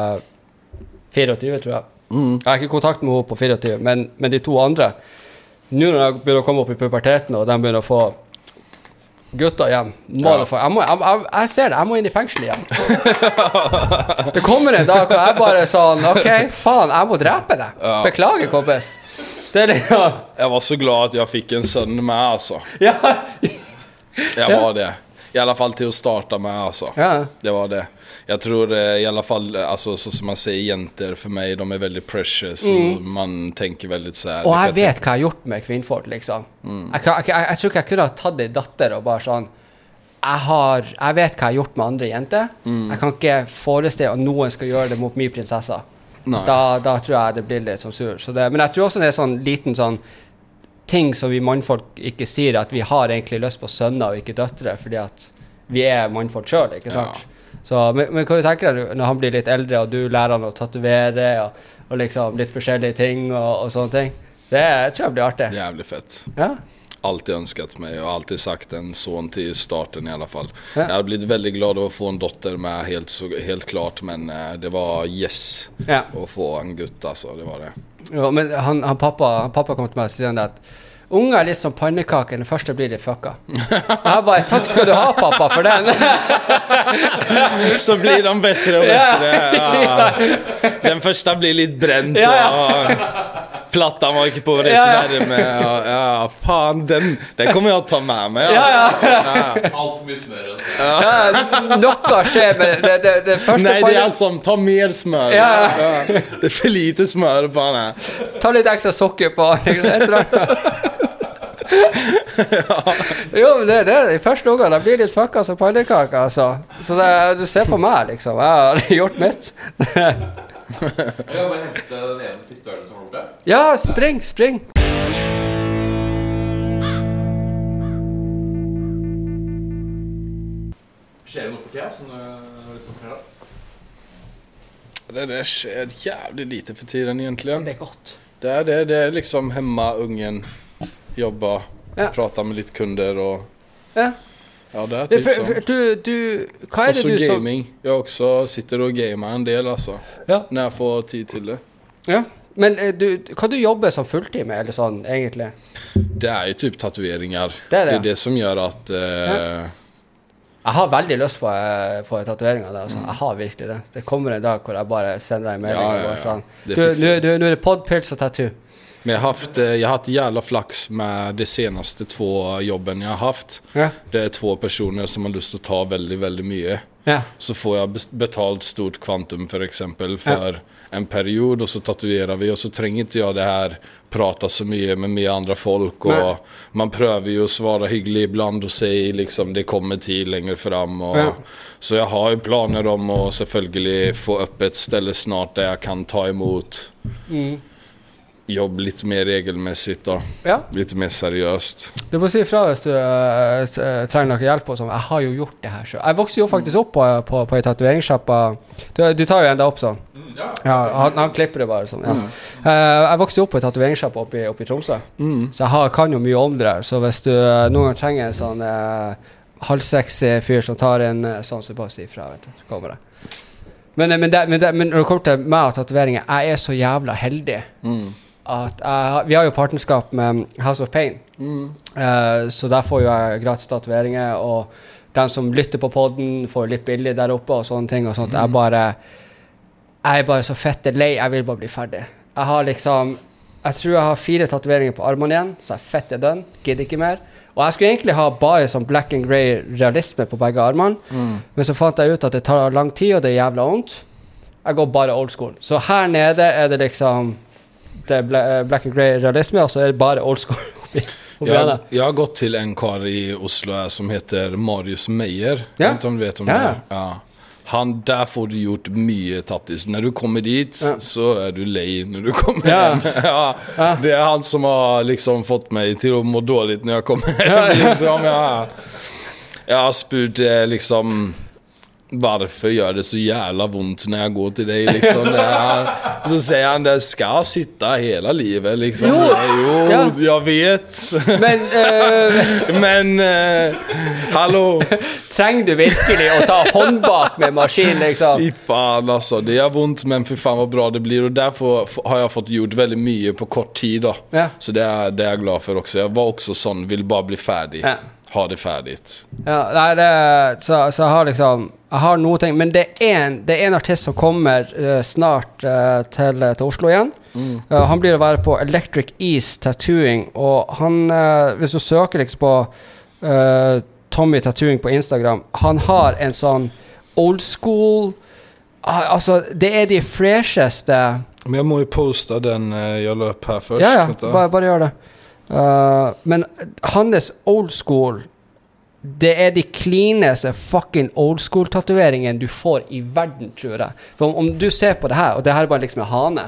24, tror jeg. Jeg har ikke kontakt med henne på 24, men de 2 andre, nå når jeg begynner å komme opp i puberteten, og de begynner å få gutter hjem, jeg ser det, jeg må inn i fengsel igjen. Det kommer en dag hvor jeg bare sånn, ok, faen, jeg må drepe deg. Beklager, kompis. Det det, Jag var så glad att jag fick en son med alltså. Jag var det. I alla fall till att starta med alltså. Det var det. Jag tror i alla fall alltså så som man säger jenter för mig de är väldigt precious och man tänker väldigt så här. Och jag vet vad jag har gjort med kvinnfolk liksom. Jag tror jag kunde ha tagit en dotter och bara sån jag vet vad jag har gjort med andra jenter. Jag kan inte föreställa att någon ska göra det mot min prinsessa. Da tror jeg det blir litt sånn sur så det, men jeg tror også det er sånn liten sånn ting som vi mannfolk ikke sier at vi har egentlig lyst på sønner og ikke døtre fordi at vi er mannfolk selv, ikke sant? Så, men kan du tenke deg når han blir litt eldre og du lærer han å tatovere og liksom litt forskjellige ting og sånne ting det tror jeg blir artig. Jävligt fett. Alltid önskat mig och alltid sagt en son till starten i alla fall. Jag hade blivit väldigt glad att få en dotter med helt klart men det var att få en gutt alltså, det var det. Ja, men han pappa kom till mig och sa att unga är liksom pannekaken, den första blir det fucka. Jag bara, tack ska du ha pappa för den. Så blir de bättre och bättre. Den första blir lite bränt och plattan var inte på rätt värme. Fan, den kommer jag ta med mig. Allt för mycket smör. Nocka sker med det första. Nej, det är alltså ta mer smör. Det är för lite smör på den här. Ta lite extra socker på. Jo, det är första gången det blir lite fucka så pannekaka alltså. Så det, du ser på mig liksom. Jag har gjort mitt. Jag bara hämta den ena sista ölen som var borta. Ja, spring. Skjer det noe for tida som liksom prøver? Det där sker jävligt lite för tiden egentligen. Det är gott. Det är liksom hemma, ungen, jobba, prata med lite kunder och det är typ så. Du vad är det du som gaming. Jag också sitter och gamer en del alltså. När jag får tid till det. Ja. Men kan du jobba som fulltid med eller sån egentligen? Det är ju typ tatueringar. Det är det som gör att jag har väldigt lust på tatueringar där alltså. Jag har verkligen det. Det kommer en dag hvor jag bara sänder en melding och sån. Nu är det podpills och tattoo. Men jag har haft jävla flax med de senaste 2 jobben jag har haft. Det är 2 personer som har lust att ta väldigt, väldigt mycket. så får jag betalt stort kvantum för exempel för en period och så tatuerar vi och så tränger inte jag det här prata så mycket med andra folk och man prövar ju att svara hyggligt ibland och säga liksom det kommer till längre fram och så jag har ju planer om att selvfølgelig få upp ett ställe snart där jag kan ta emot jobb lite mer regelmässigt då. Lite mer seriøst. Du må si ifra hvis du trenger noe hjelp på sånn. Jeg har jo gjort det her selv. Jeg vokste jo faktisk opp på en tatueringssjappa. Du tar jo enda opp sånn. Han klipper det bare sånn. Jeg vokste jo opp på en tatueringssjappa oppe i Tromsø. Så jeg kan jo mye om det der. Så hvis du noen gang trenger en sånn halvsexy fyr som tar en sånn, så bare si ifra, vet du. Så kommer det. Men når det kommer til meg og tatoveringer, jeg så jævla heldig. At vi har jo partnerskap med House of Pain så der får jo jeg gratis tatoveringer og de som lytter på podden får litt billig der oppe og sånne ting og sånt. Jeg er bare så fette lei, jeg vil bare bli ferdig. Jeg tror jeg har 4 tatoveringer på armene igjen, så jeg fette dønn, gidder ikke mer. Og jeg skulle egentlig ha bare sånn black and grey realisme på begge armene, men så fant jeg ut at det tar lang tid og det er jævla ondt. Jeg går bare old school. Så her nede er det liksom det black and grey realisme, og så er det bare old school. Jag har gått till en kar i Oslo här som heter Marius Meyer. Jag vet inte om du vet om det är. Ja. Han, där får du gjort mycket tattis. När du kommer dit så är du lei när du kommer hem. Det är han som har liksom fått mig till att må dåligt när jag kommer hem. Liksom, jag har spurt liksom varför gör det så jävla vondt när jag går till dig liksom så säger han det ska sitta hela livet liksom. Jo, jag vet. Men hallå. Tränger du virkelig att ta håndbak med maskin liksom? I fan alltså, det är vondt men för fan vad bra det blir och därför har jag fått gjort väldigt mycket på kort tid då. Så det är jag glad för också. Jag var också sån, vill bara bli färdig. Ha det färdigt. Ja, nej, så jag har liksom jag har någonting, men det är en artist som kommer snart till Oslo igen. Han blir att vara på Electric East Tattooing och han hvis du söker liksom på Tommy Tattooing på Instagram, han har en sån old school alltså det är de fräschaste. Men jag måste ju posta den jag la upp här först. Ja, bara gör det. Men hans old school det är de cleaneste fucking old school tatoveringen du får i världen tror jag. För om du ser på det här och det här är bara liksom en hane.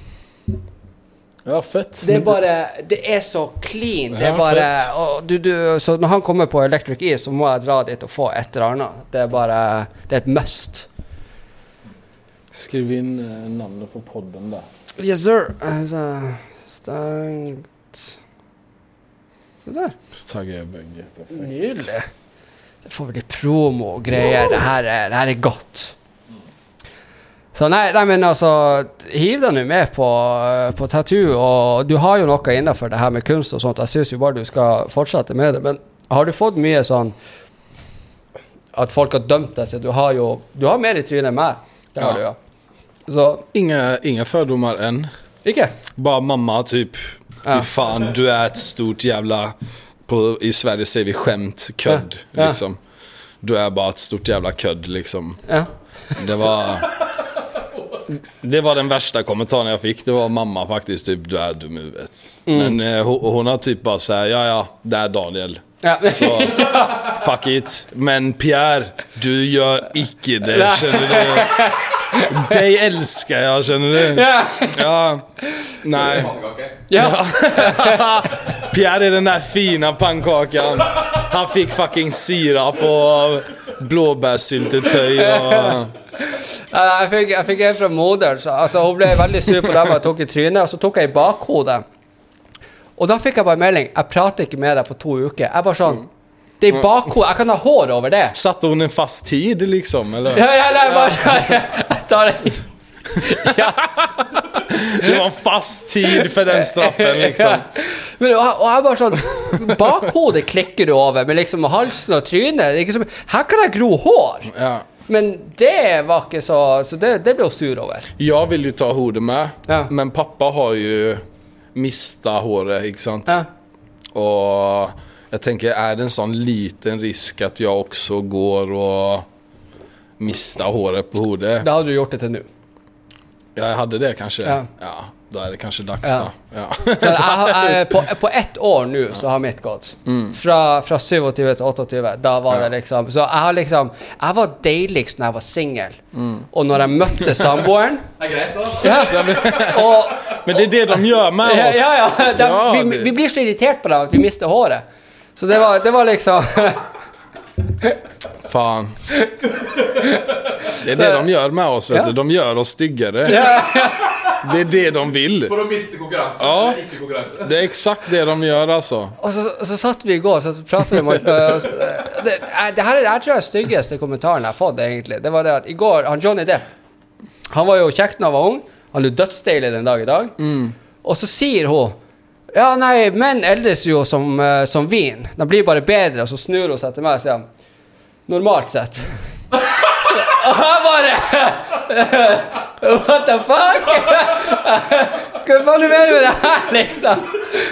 Ja, fett. Det är bara det är så clean. Det är bara och du så när han kommer på Electric East så måste jag dra dit och få ett eller annat. Det är bara det är ett must. Skriv in namnet på podden där. Yes sir. Så där. Så taggar jag bägge. Perfekt. Nydelig. Det får bli promo och grejer. Det här är gott. Så nej men alltså hiv deg nu med på tattoo och du har ju något innanför det här med kunst och sånt. Jag syns ju bara du ska fortsätta med det, men har du fått mycket sån att folk har dömt dig så du har mer i trynet än mig. Det har du ja. Så inga fördomar än. Ikke? Bara mamma typ fy fan, du är ett stort jävla i Sverige säger vi skämt ködd liksom. Du är bara ett stort jävla ködd liksom. Det var den värsta kommentaren jag fick. Det var mamma faktiskt typ du är dum i huvudet. Men hon har typ bara så här ja, det är Daniel. Så fuck it. Men Pierre, du gör icke det, känner du? Dig älskar jag, känner du? Ja. Nej. Ja. Pierre är den där fina pannkakan. Han fick fucking sirap och blåbärssyltetöj och jeg fikk en fra moder så, altså, hun ble veldig sur på dem og tok i trynet og så tok jeg i bakhodet og da fikk jeg bare melding jeg prater ikke med deg på 2 uker jeg bare sånn, det er i bakhodet jeg kan ha hår over det satte hun en fast tid liksom eller? Ja, bare sånn jeg tar det det var en fast tid för den straffen liksom men, og jeg bare sånn bakhodet klikker du over men liksom halsen og trynet ikke som, her kan jeg gro hår men det var inte så det blev jag sur över. Jag vill ju ta hodet med, men pappa har ju mista håret, inte sant? Och jag tänker är det en sån liten risk att jag också går och mista håret på hodet. Da hadde du gjort det til nå. Ja, jeg hadde det kanskje. Ja. Ja, da er det kanskje dags Ja. da. Ja. Så på ett år nå så har mitt gått. Fra 27 til 28. Da var det liksom. Så jeg var deiligst når jeg var singel. Og når jeg møtte samboeren. Det er greit, da. Ja, Men det er det de gjør med oss. Ja, vi blir så irritert på det at vi mister håret. Så det var liksom Fan. Det er det de gjør med oss, vet du. De gjør oss styggere. Det er det de vil. For å miste konkurranse. Ja. Eller ikke konkurranse. Det er exakt det de gjør, altså. Og så satt vi i går, så pratet vi om det her jeg tror jeg styggeste kommentaren jeg har fått, egentlig. Det var det at i går, Johnny Depp, han var jo kjekt når han var ung. Han er jo dødsdeilig den dag i dag. Og så sier hun, ja, nei, menn eldes jo som vin. De blir bare bedre, og så snur hun seg til meg og sier, normalt sett. Og jeg bare what the fuck? Hva faen du mener med det her, liksom?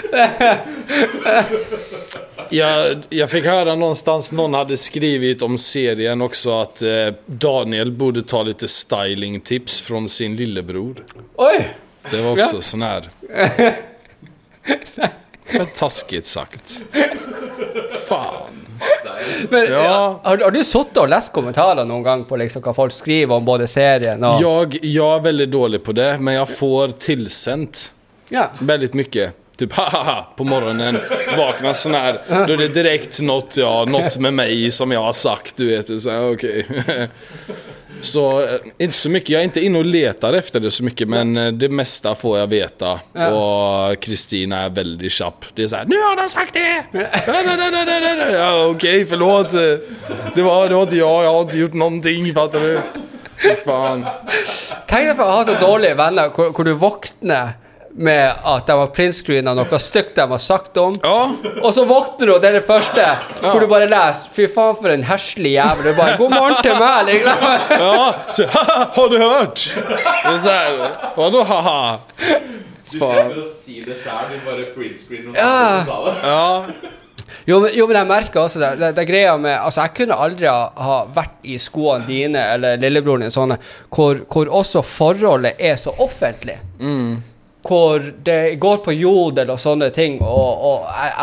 Jag fick höra någonstans, någon hade skrivit om serien också att Daniel borde ta lite stylingtips från sin lillebror. Oj! Det var också sån här taskigt sagt. Fan. Men, har du suttit och läst kommentarer någon gång på liksom vad folk skriver om både serien och... Jag är väldigt dålig på det, men jag får tillsänt väldigt mycket. Typ haha på morgonen vaknar sån här, då är det direkt något med mig som jag har sagt, du vet, så här, okej. Så inte så mycket, jag är inte inne och letar efter det så mycket, men det mesta får jag veta. Och Kristina är väldigt chapp. Det är så här, nu har de sagt det. Ja, okej, förlåt. Det var inte jag har inte gjort någonting, fattar du? Fan. Tänk dig för att ha så dåliga vänner hvor du vaknar med at de har printscreena noe stygt de har sagt om. Og så våkner du, og det er det første hvor du bare leser, fy faen for en herselig jævel. Du bare, god morgen til meg, liksom. Så, har du hørt? Det er så her, vadå, haha? Du slipper å si det selv, du bare printscreen noen andre som sa det. Jo, men jeg merker også det er greia med, altså jeg kunne aldri ha vært i skoene dine, eller lillebroren din, sånne, hvor også forholdet er så offentlig. Hvor det går på jodel og sånne ting, og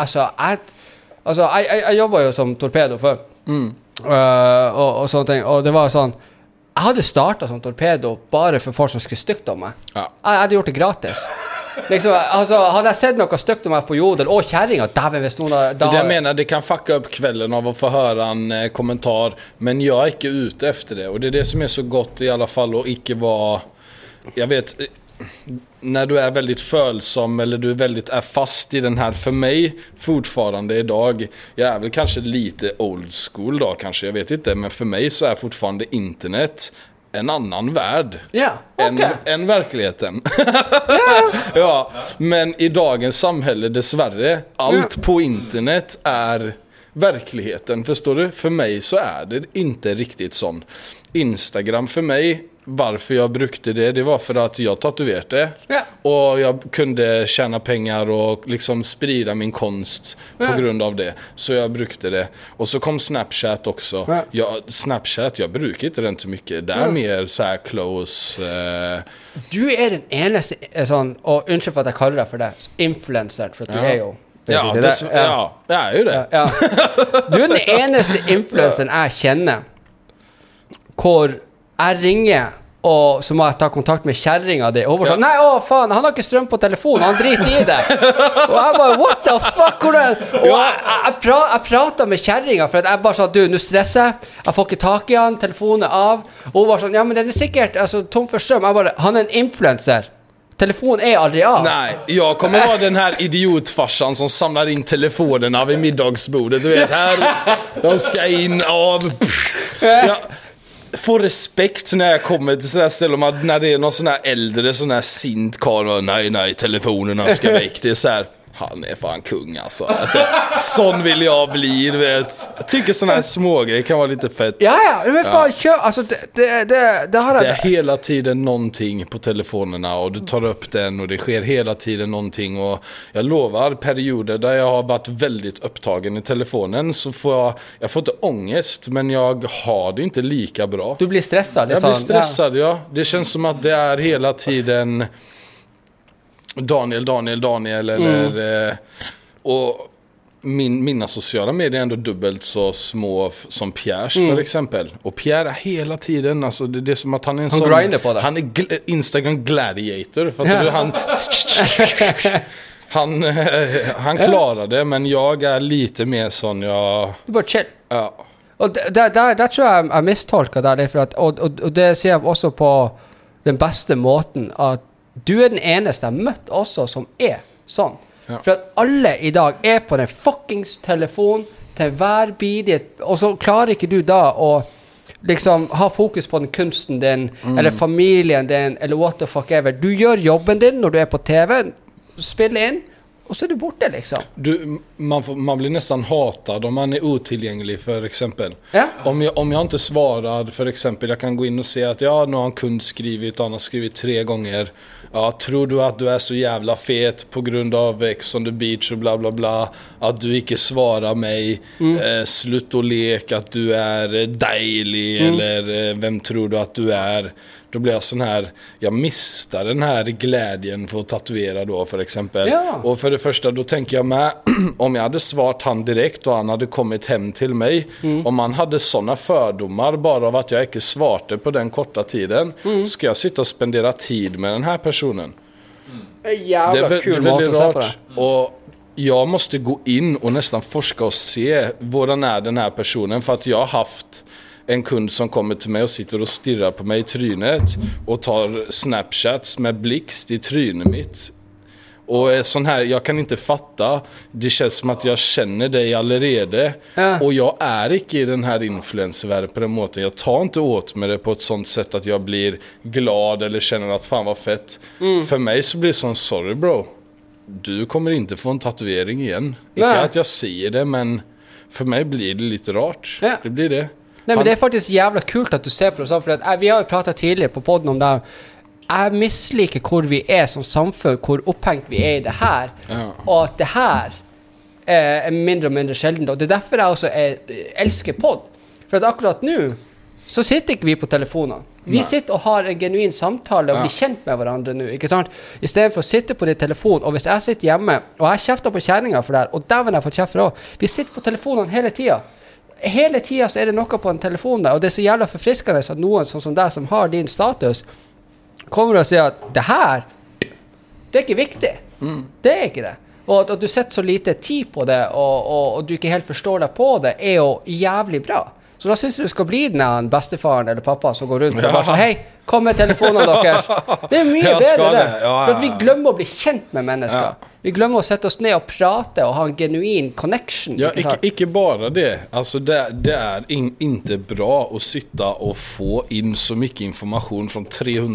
jeg jobber jo som torpedo før, og sånne ting, og det var sånn, jeg hadde startet som torpedo bare for folk som skulle stygt om meg. Jeg hadde gjort det gratis. Liksom, altså, hadde jeg sett noe stygt om meg på jodel, og kjæringer, hvis noen det jag menar, det kan fucka upp kvällen av att få höra en kommentar, men jag är inte ute efter det, och det är det som är så gott i alla fall, och inte vara, jag vet, när du är väldigt följsam eller du är fast i den här, för mig fortfarande idag, jag är väl kanske lite old school då kanske, jag vet inte, men för mig så är fortfarande internet en annan värld än verkligheten. Ja, men i dagens samhälle dessvärre, allt på internet är verkligheten, förstår du? För mig så är det inte riktigt sån. Instagram för mig, varför jag brukade det var för att jag tatuerat det och jag kunde tjäna pengar och liksom sprida min konst på grund av det, så jag brukade det. Och så kom Snapchat också. Snapchat, jag brukar inte den så mycket. Det är mer så här close. Du är den eneste sån, och unnskyld för att jag kallar det för det, influencer, för att du är ju jag är ju det. Du är den eneste influencern jag känner hvor jeg ringer og så må jeg ta kontakt med kjerringa di og sånn, nei, faen, han har ikke strøm på telefonen, han driter i det. Og jeg bare, what the fuck, hvordan? Og jeg prater med kjerringa, for jeg bare sånn, du, nå stresser jeg får ikke tak i han, telefonen er av, og hun bare sånn, ja, men det er sikkert altså, tom for strøm. Jeg bare, han er en influencer. Telefonen är aldrig av. Nej, jag kommer vara den här idiotfarsan som samlar in telefonerna vid middagsbordet. Du vet, här, de ska in av... Jag får respekt när jag kommer till sådana ställen, när det är någon sån här äldre, sån här sint karl. Nej, telefonerna ska väck. Det är så här, han är fan kung alltså. Sån vill jag bli, du vet. Jag tycker såna här smågrejer kan vara lite fett. Ja, men fan, alltså det har det är hela tiden någonting på telefonerna och du tar upp den och det sker hela tiden någonting och jag lovar, perioder där jag har varit väldigt upptagen i telefonen så får jag får inte ångest, men jag har det inte lika bra. Du blir stressad? Jag blir stressad, ja. Det känns som att det är hela tiden Daniel eller och mina sociala medier är ändå dubbelt så små som Pierres för exempel. Och Pierre är hela tiden, alltså det är som att han är en sån, han är Instagram gladiator för att han klarar det, men jag är lite mer sån, du bara chill. Ja. Och där tror jag misstolkar det för att och det ser jag också på den bästa måten att du är den eneste jeg har møtt også som er sånn. Ja. For at alle i dag er på den fuckings telefon til hver bidige, og så klarer ikke du da å liksom ha fokus på den kunsten din, eller familien din, eller what the fuck ever. Du gjør jobben din når du er på TV, spiller inn, och så är du borta liksom. Man blir nästan hatad om man är otillgänglig för exempel. Ja. Om jag inte svarar för exempel, jag kan gå in och se att nu har en kund skrivit och han har skrivit 3 gånger. Ja, tror du att du är så jävla fet på grund av Ex on the beach och bla bla bla, att du inte svarar mig, slut och lek, att du är dejlig eller vem tror du att du är? Då blir jag sån här, jag missar den här glädjen för att tatuera då för exempel. Ja. Och för det första då tänker jag med, om jag hade svarat han direkt och han hade kommit hem till mig, om man hade såna fördomar bara av att jag inte svarade på den korta tiden, ska jag sitta och spendera tid med den här personen? Det är väldigt rart. Och jag måste gå in och nästan forska och se hvordan är den här personen, för att jag har haft en kund som kommer till mig och sitter och stirrar på mig i trynet och tar snapchats med blixt i trynet mitt. Och sån här, jag kan inte fatta. Det känns som att jag känner dig allerede. Ja. Och jag är inte i den här influencervärlden på den måten. Jag tar inte åt med det på ett sånt sätt att jag blir glad eller känner att fan vad fett. För mig så blir det sån, sorry bro. Du kommer inte få en tatuering igen. Inte att jag säger det, men för mig blir det lite rart. Ja. Det blir det. Nej, men det är faktiskt jävla kult att du ser på det så, för att vi har ju pratat tidigare på podden om det. Jag missliker hvor vi är som samfunn, hvor opphängt vi är i det här. Ja. Och att det här är mindre och mindre sjelden. Och det är därför jag också älskar podd. För att akkurat nu så sitter inte vi på telefonen. Vi sitter och har en genuin samtale och blir känt med varandra nu, ikke sant? Istället för att sitta på din telefon, och hvis jag sitter hemma och jag käftar på kärringar för det här, och där har jag fått käftar också. Vi sitter på telefonen hela tiden. Hele tiden så är det något på en telefon där, och det är så jävla förfriskande att någon som där som har din status kommer och säger att det här, det är inte viktigt. Det är inte det. Och att du sätter så lite tid på det och du inte helt förstår det på det är ju jävligt bra. Så då syns du ska bli den här bestefaren eller pappa som går runt och bara så, hej, kom med telefonen dockers. Det är mycket bättre det. För att vi glömmer att bli känt med människor. Ja. Vi glömmer att sätta oss ner och prata och ha en genuin connection. Ja, inte bara det. Alltså det är inte bra att sitta och få in så mycket information från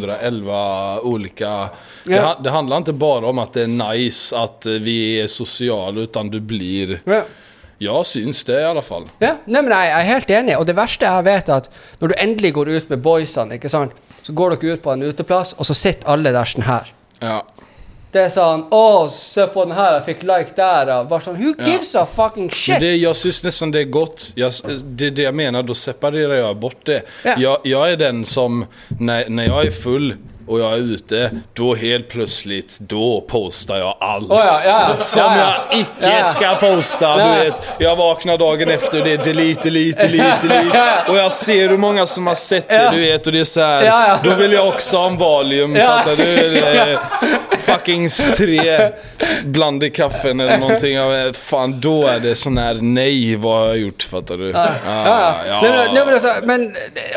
311 olika... Ja. Det handlar inte bara om att det är nice att vi är sociala, utan du blir... Ja. Jag syns det i alla fall. Ja, nej, men jag är helt enig. Och det värsta jag vet är att när du äntligen går ut med boysen, ikke sant, så går du ut på en uteplats och så sitter alla där sån här. Ja. Det är sån, se på den här, jag fick like där. Bara sån, who gives a fucking shit? Men jag syns nästan det är gott. Det är det jag menar, då separerar jag bort det. Ja. Jag är den som, när jag är full och jag är ute, då helt plötsligt, då postar jag allt som jag icke ska posta. Du vet, jag vaknar dagen efter och det är delete. Och jag ser hur många som har sett det, du vet, och det är så här, då vill jag också ha en valium, fattar du? Fucking 3 bland i kaffen eller någonting. Fan, då är det sån här, nej, vad har jag gjort, fattar du? Men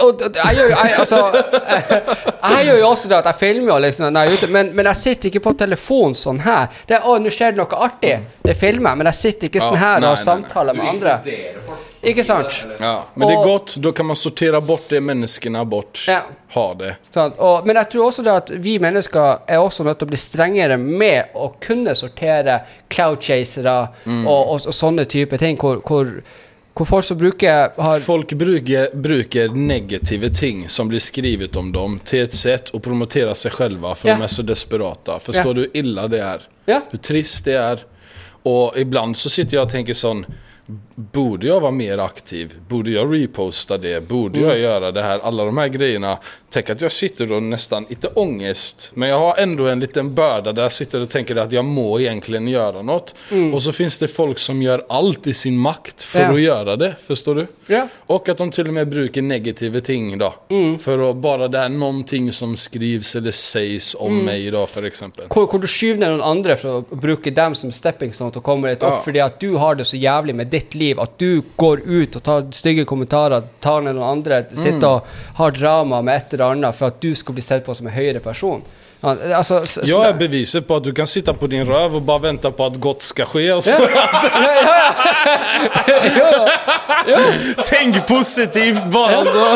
jag gör ju också det att jag filmer liksom när jag är ute, men jag sitter inte på telefon sån här. Det är, nu sker det något artigt, det filmer, men jag sitter inte sån här och samtalar med andra. Ikke sant? Ja, men det er godt, da kan man sortere bort det menneskene bort. Ja. Ha det. Sånn. Men jeg tror også det at vi mennesker er også nødt til å bli strengere med å kunne sortere cloud-chasere og sånne type ting, hvor folk som Folk bruker negative ting som blir skrivet om dem til et sett å promotere seg selv, for de er så desperata. Forstår du illa det er? Hur trist det er? Og ibland så sitter jeg og tenker sånn, borde jag vara mer aktiv? Borde jag reposta det? Borde jag göra det här? Alla de här grejerna. Tänk att jag sitter då nästan inte ångest, men jag har ändå en liten börda där jag sitter och tänker att jag må egentligen göra något. Och så finns det folk som gör allt i sin makt för att göra det, förstår du? Och att de till och med brukar negativa ting då. För att bara det är någonting som skrivs eller sägs om mig då, för exempel. Hvor du skyver noen andre for å bruke dem som stepping stone til å komme litt opp, fordi at du har det så jævlig med ditt liv, at du går ut og tar stygge kommentarer, tar ned noen andre, sitter og har drama med et eller annet for at du skal bli sett på som en høyere person. Alltså, jag är beviset på att du kan sitta på din röv och bara vänta på att gott ska ske och så. Tänk positivt bara så.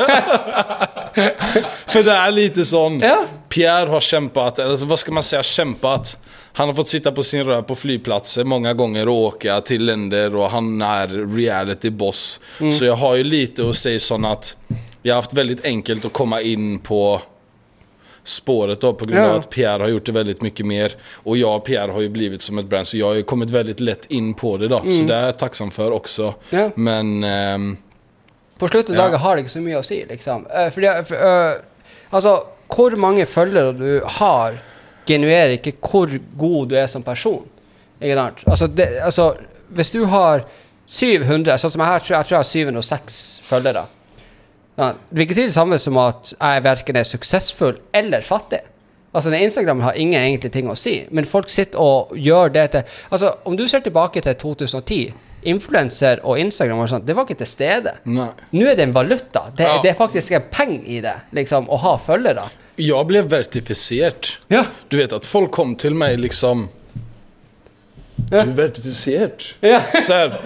För det är lite sån. Pierre har kämpat, eller vad ska man säga, kämpat. Han har fått sitta på sin röv på flygplatser många gånger och åka till länder, och han är reality boss. Så jag har ju lite att säga sån att jag har haft väldigt enkelt att komma in på spåret då, på grund av att Pierre har gjort det väldigt mycket mer, och jag och Pierre har ju blivit som ett brand, så jag har ju kommit väldigt lätt in på det då, så det är jag tacksam för också. Men på slutet av dagen har det inte så mycket att säga liksom. Alltså, hur många följare du har genererar inte hur god du är som person. Alltså, hvis du har 700, så som jag tror jag har 706 följare. Ja, det ikke si det samme som at jeg hverken er suksessfull eller fattig. Altså, Instagram har ingen egentlig ting å si, men folk sitter og gjør det til... Altså, om du ser tilbake til 2010, influencer og Instagram og sånt, det var ikke til stede. Nej. Nu er det en valuta. Det er faktisk en peng i det, liksom, å ha følgere. Jag blev vertifisert. Ja. Du vet att folk kom till mig liksom... Du är vertifisert. Ja. Så här...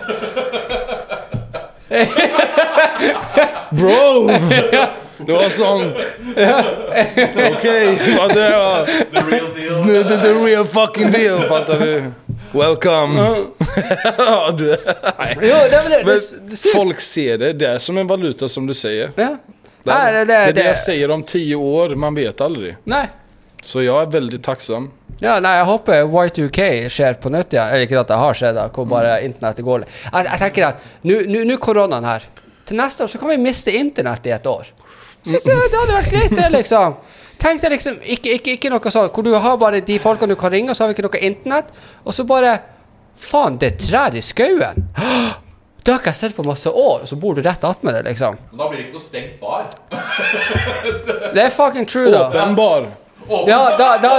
Bro! Det var sån... Okej, vad det var... The real deal. The real fucking deal, fattar du? Welcome. Du. Jo, det folk ser det är som en valuta, som du säger. Ja. Det är det jag säger om 10 år, man vet aldrig. Nej. Så jag är väldigt tacksam. Ja, nei, jeg håper Y2K skjer på nytt, ja. Eller ikke at det har skjedd, da, hvor bare internettet går. Jeg tenker at nå koronaen her, til neste år så kan vi miste internett i et år. Synes jeg det hadde vært greit det, liksom. Tenk deg liksom, ikke noe sånn, hvor du har bare de folkene du kan ringe, og så har vi ikke noe internett, og så bare, faen, det trær i skauen. Det har ikke jeg sett på masse år, og så bor du rett att med det, liksom. Da blir det ikke noe stengt bar. Det er fucking true, da. Åpen bar. Ja, da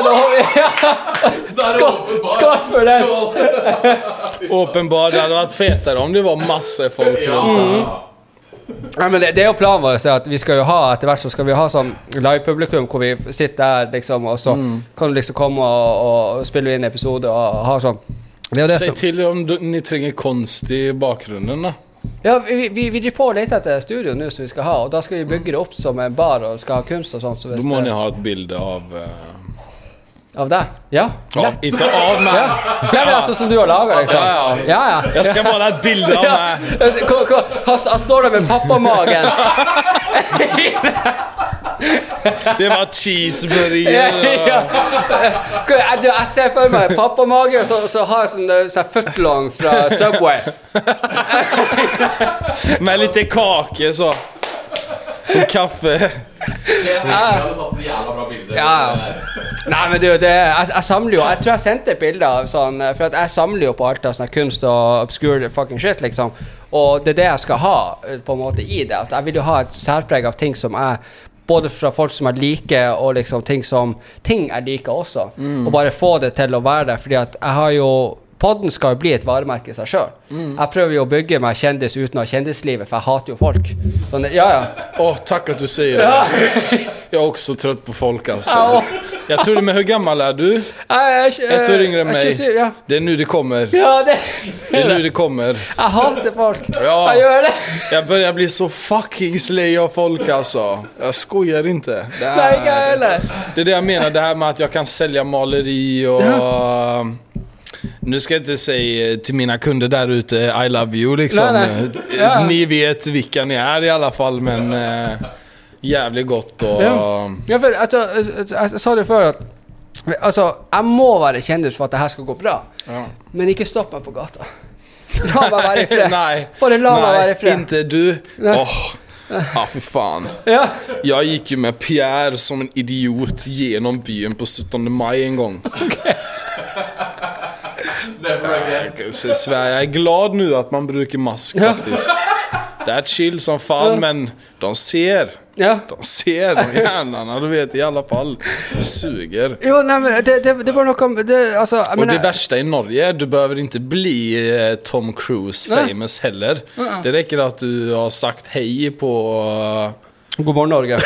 skål for det. Åpen bar, det hade varit fetare om det var massor folk runt. Ja, men det er jo planen vår, så at vi skal jo ha, etter hvert så skal vi ha sånn live-publikum hvor vi sitter der, liksom, og så kan du liksom komme og spille inn episode og ha sånn. Säg till om ni tränger konst i bakgrunden då. Ja, vi driver på litt etter studio nu som vi skal ha, og da skal vi bygge det opp som en bar og skal ha kunst og sånt. Så då må ni ha ett bild av det? Ja. Ja, inte av mig. Ja, men alltså som du har lagat liksom. Ja. Jag ska måla ett bild av mig. Han står där med pappamagen. Det var cheeseburger. Jag ser för mig pappamage och så har jag sån footlong från Subway. Med lite kake så. Och kaffe. Ja. Nei, men du, jeg samler jo, jeg tror jeg sendte et bilde av sånn, for at jeg samler jo på alt av sånn kunst og obscure fucking shit, liksom, og det er det jeg skal ha på en måte i det, at jeg vil jo ha et særpreg av ting som er både fra folk som jeg liker, og liksom ting jeg liker også, og bare få det til å være det, fordi at jeg har jo podden skal jo bli et varemerke i seg selv. Jeg prøver jo å bygge meg kjendis uten å ha kjendislivet, for jeg hater jo folk. Sånn, Tack att du säger det. Jag är också trött på folk alltså. Jag tror det, men hur gammal är du? Ett år yngre än mig. Det är nu det kommer. Ja, det är nu det kommer. Jag hatar folk. Ja. Jag gör det. Jag börjar bli så fucking slay av folk alltså. Jag skojar inte. Det är det jag menar, det här med att jag kan sälja maleri och nu ska jag inte säga till mina kunder där ute I love you liksom. Nej. Ja. Ni vet vilka ni är i alla fall, men jävligt gott och ja, för alltså jag sa det för att alltså jag må vara kändis för att det här ska gå bra. Ja. Men inte stopp mig på gatan. La mig vara i fred. Nej. Bara la mig vara i fred. Inte du. Ja, för fan. Ja. Jag gick ju med Pierre som en idiot genom byn på 17 maj en gång. Okej. Jag är glad nu att man brukar mask faktiskt. Det är chill som fan, men de ser de hjärnarna, du vet, i alla fall suger. Jo, nej, men det var något det, alltså, och det värsta i Norge, du behöver inte bli Tom Cruise famous heller. Det räcker att du har sagt hej på God morgon Norge.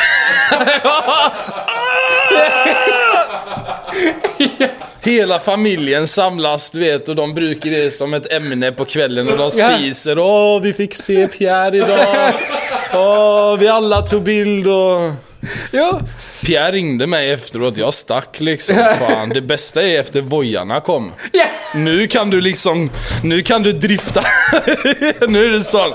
Hela familjen samlas, du vet, och de brukar det som ett ämne på kvällen och de spiser. Vi fick se Pierre idag. Vi alla tog bild och Pierre ringde mig efteråt, jag stack liksom. Fan, det bästa är efter vojarna kom. Nu kan du liksom, nu kan du drifta. Nu är det sån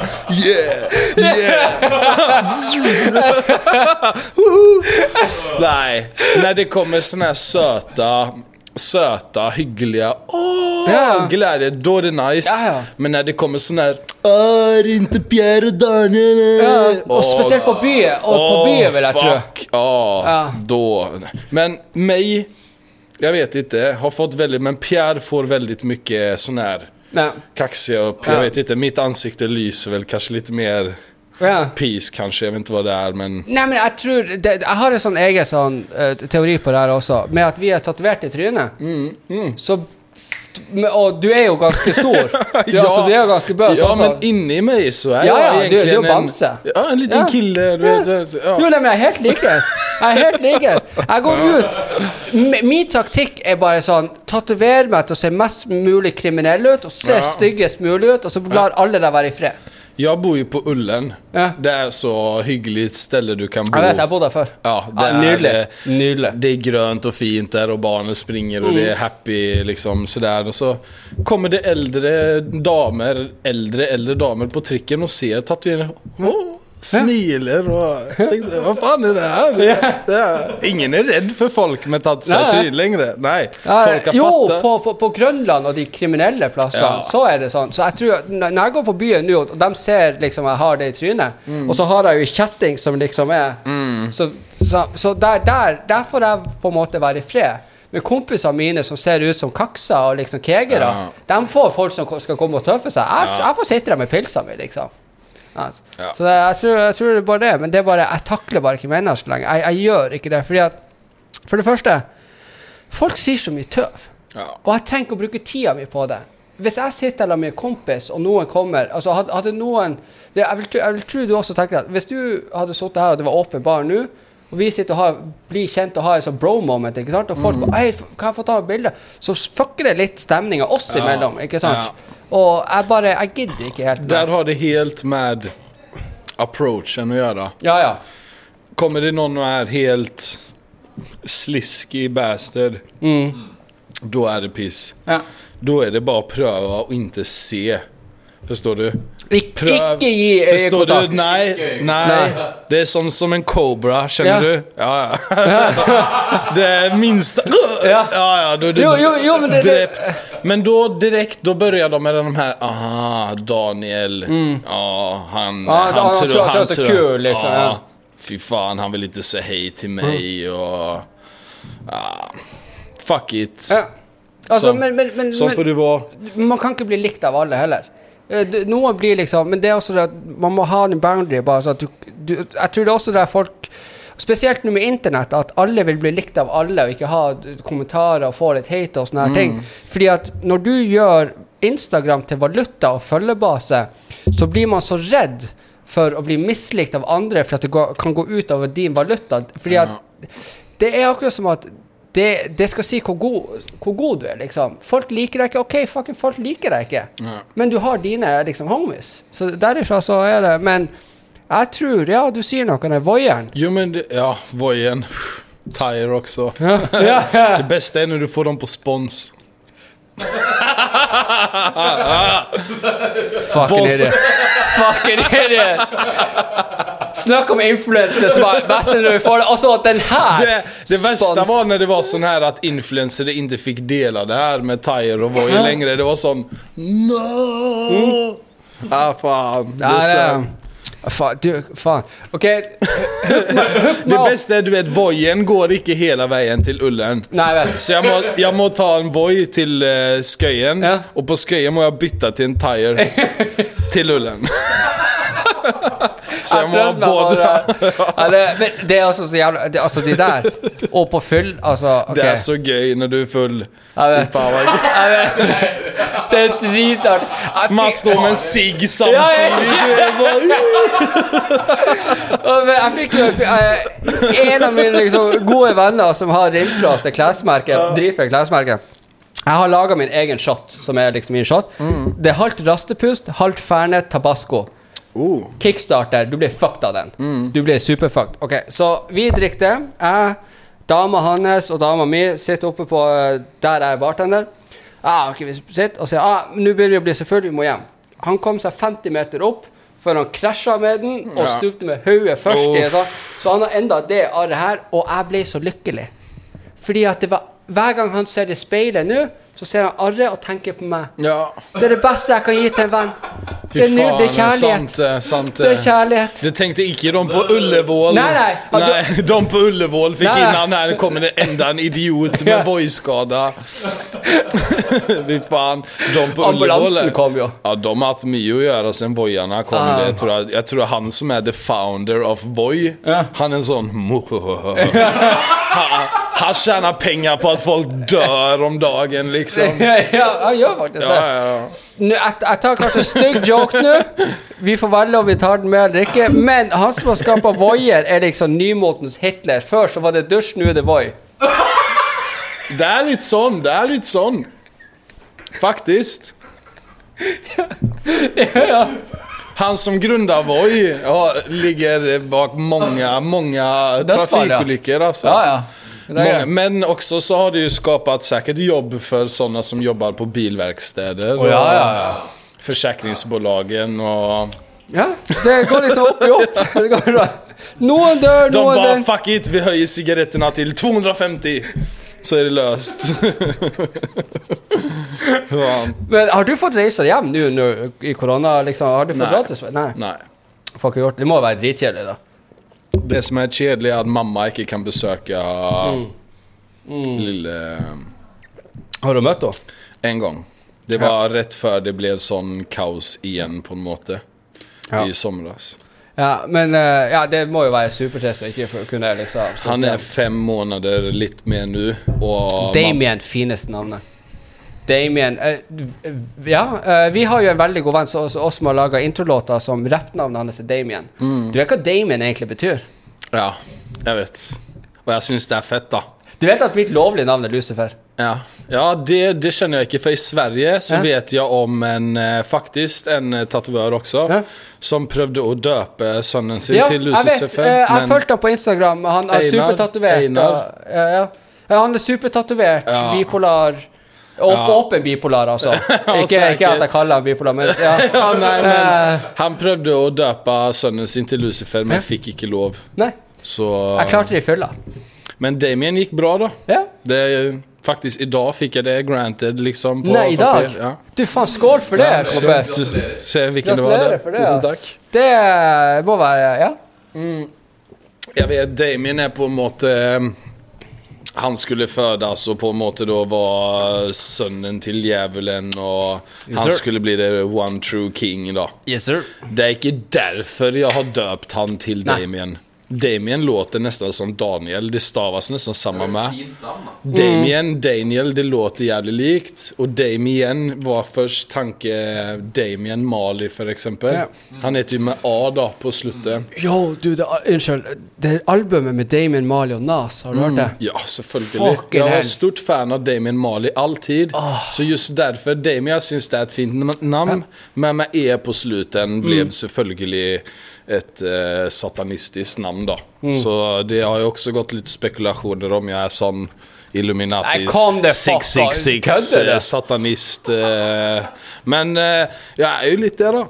Nej, när det kommer såna här söta, hyggliga glädje, då är det nice. Men när det kommer sån här är inte Pierre och Daniel och speciellt på by vill jag tro. Då. Men mig, jag vet inte, har fått väldigt, men Pierre får väldigt mycket sån här kaxiga upp. Jag vet inte, mitt ansikte lyser väl kanske lite mer peace kanske, jag vet inte vad det är, men nej, men jag tror jag har en sån egen sån teori på det här också, med att vi har tatuerat i trynet. Så och du är ju ganska stor. Så du är ganska bös. Ja, men inne i mig så är jag egentligen du Bamse. En liten kille, du vet. Jo, nej, men jag är helt likes. Jag går ut. Min taktik är bara sån, tatuera mig att se mest möjligt kriminell ut och se styggest möjligt ut, och så blir alla där vara i fred. Jag bor ju på Ullen. Det är så hyggligt ställe du kan bo. Jag vet, jag bodde för. Ja, nydelig. Det är grönt och fint där och barnen springer och det är happy liksom sådär. Och så kommer det äldre damer på tricken och ser tatueringen. Smiler och tänker, vad fan är det här? Ingen är rädd för folk med tatuering längre. Nej, folk har fattat. På Grönland och de kriminella platserna så är det sånt. Så jag tror när jag går på byen nu och de ser liksom jag har det i trynet, och så har jag ju chatting som liksom är så där får jag på något vara i fred. Men kompisar mina som ser ut som kaxa och liksom kegare, de får folk som ska komma och tuffa sig. Jag får sitta där med pilsa med liksom. Alltså. Så jag tror det är bara det, men det är bara jag tacklar bara inte människor längre. Jag gör inte det, för att för det första folk ser så mycket töv. Och jag tänker att bruka tiden mig på det. Hvis jag sitter där med en kompis och någon kommer, alltså hade någon jag vill tro du också tänker att hvis du hade suttit här och det var öppen bar nu och vi sitter och blir känt och har en sån bro moment, inte sant? Och folk bara, hej, kan jag få ta bilder? Så fuckar det lite stämningen oss emellan, inte sant? Och jag gidder inte helt. Där har det helt med approachen att göra. Ja. Kommer det någon och är helt sliskig bastard, då är det piss. Då är det bara att pröva och inte se. Förstår du? Icke ge förstår du? Nej. Det är som en cobra, känner du? Ja. Det är minsta. Då är det men dräpt. Men då direkt då börjar de med de här Daniel. Han tror kul liksom. Fy fan, han vill inte säga hej till mig och fuck it. Alltså, så får det vara. Man kan inte bli likt av alla heller. Någon blir liksom, men det är också det att man må ha en boundary bara så att du jag tror det är också där folk spesielt nå med internett, at alle vil bli likt av alle, og ikke ha kommentarer og få litt hate og sånne her ting. Fordi at når du gjør Instagram til valuta og følgebase, så blir man så redd for å bli mislikt av andre, for at det kan gå ut over din valuta. Fordi at det er akkurat som at det skal si hvor god du er, liksom. Folk liker deg ikke, ok, fucking folk liker deg ikke. Men du har dine, liksom, homies. Så derifra så er det, men jeg tror, ja, du sier noe, den voyeren. Jo, men voyen. Tire också. Det bästa är när du får dem på spons. Fucking idiot. Snakk om influencer som var bäst när du får det. Och så att den här det värsta var när det var sån här att influencer inte fick dela det här med Tire och Voy längre. Det var sån fan. Fan. Okej. Det bästa är, du vet, Voyen går inte hela vägen till Ullen. Nej, vet. Så jag må ta en Voy till Sköjen. Och på Sköjen må jag byta till en Tire till Ullen. Så jag må ha båda. Det är alltså så jävla, alltså det där. Och på full, alltså okay. Det är så gøy när du är full. Jag vet. Det är dritart. Man står med en cigg samtidigt. Jag fick ju en av mina liksom gode vänner som har rimfrost, det klesmärket, dritfett klesmärke. Jeg har laget min egen shot, som er liksom min shot. Det er halvt rastepust, halvt fernet tabasco. Kickstarter, du blir fucked av den. Du blir superfucked. Ok, så vi drikker det. Dama hans og dama mi sitter oppe på der jeg er bartender. Ok, vi sitter og sier, nå begynner vi å bli så full, vi må hjem. Han kom seg 50 meter opp, før han krasjet med den, og stupte med hodet først. Så han har enda det arret her, og jeg ble så lykkelig. Fordi at det var, hver gang han ser det speilet nå, så ser han arret og tenker på meg. Det er det beste jeg kan gi til en venn. Det er kjærlighet. Sant. Det er kjærlighet. Du tänkte ikke de på Ullevål. Nej. De på Ullevål fick innan här kommer det enda en idiot med vojskada. Vi fan, de på Ambulansen kom ju. Ja, de har haft mycket att göra sen vojarna kom. Jag tror han som är the founder of Voy. Han är en sån han tjänar pengar på att folk dör om dagen liksom. Ja, han gör faktiskt det. Jeg tar kanskje stygg joke nå. Vi får velge om vi tar den med eller ikke. Men han som har skapet voyer er liksom nymotens Hitler. Før så var det dusj, nå er det voy. Det är lite sån. Faktiskt. Han som grundar Voy ligger bak många trafikolyckor alltså. Ja. Men också så har det ju skapat säkert jobb för sådana som jobbar på bilverkstäder och försäkringsbolagen och det går liksom upp. Någon dör, de bara fuck it, vi höjer cigaretterna till 250 så är det löst. Men har du fått resa hjem nu i corona liksom? Har du fått gratis? Nej. Fuck gjort. Det må være dritkjedelig da. Det som är kedligt är att mamma inte kan besöka lille... Har du møtt då? En gång. Det var rätt för det blev sån kaos igen på en måte i somras. Ja, men det må jo være supertest og ikke kunne liksom... Han är 5 månader lite mer nu. Och Damien, fineste navnet. Damien, vi har jo en veldig god venn så oss som har laget introlåter som rappnavnet hans er Damien. Du vet hva Damien egentlig betyr? Ja, jeg vet. Og jeg synes det er fett da. Du vet at mitt lovlige navn er Lucifer? Ja, det känner jag inte, för i Sverige så vet jag om faktiskt en tatuör också som prövde att döpa sonen sin till Lucifer. Jag har följt honom på Instagram, han är supertatuerad. Han är supertatuerad, bipolar. Åpen bipolar alltså. Ikke at jeg kaller han bipolar, men men han prövde att döpa sonen sin till Lucifer, men fick inte lov. Nej. Så jag klarte det i fylla. Men Damien gick bra då. Ja. Det faktiskt idag fick jag det granted liksom på papper. Idag? Ja. Du fan skål för det, Robert. Du ser vilken det var där. Tusen tack. Det må vara, Jag vet, Damien är på en måte... Han skulle födas och på en måte då var sonen till djävulen och han skulle bli the one true king då. Yes sir. Det är inte därför jag har döpt han till Damien. Damien låter nästan som Daniel. Det stavas nästan samma med. Fint namn, da. Daniel, det låter jävligt likt. Och Damien var först tanke Damien Marley för exempel. Ja. Han heter ju med A då på slutet. Jo, du, det albumet med Damien Marley och Nas, har du hört det? Ja, selvfølgelig. Fucking Jag var hell. stort fan av Damien Marley alltid. Så just därför, Damien, jag syns det är ett fint namn. Men med E på sluten blev selvfølgelig ett satanistiskt namn då. Så det har ju också gått lite spekulationer om jag är sån Illuminatis Nej, kom det, fuck, 666 kan du det? satanist. Men jag är ju lite då.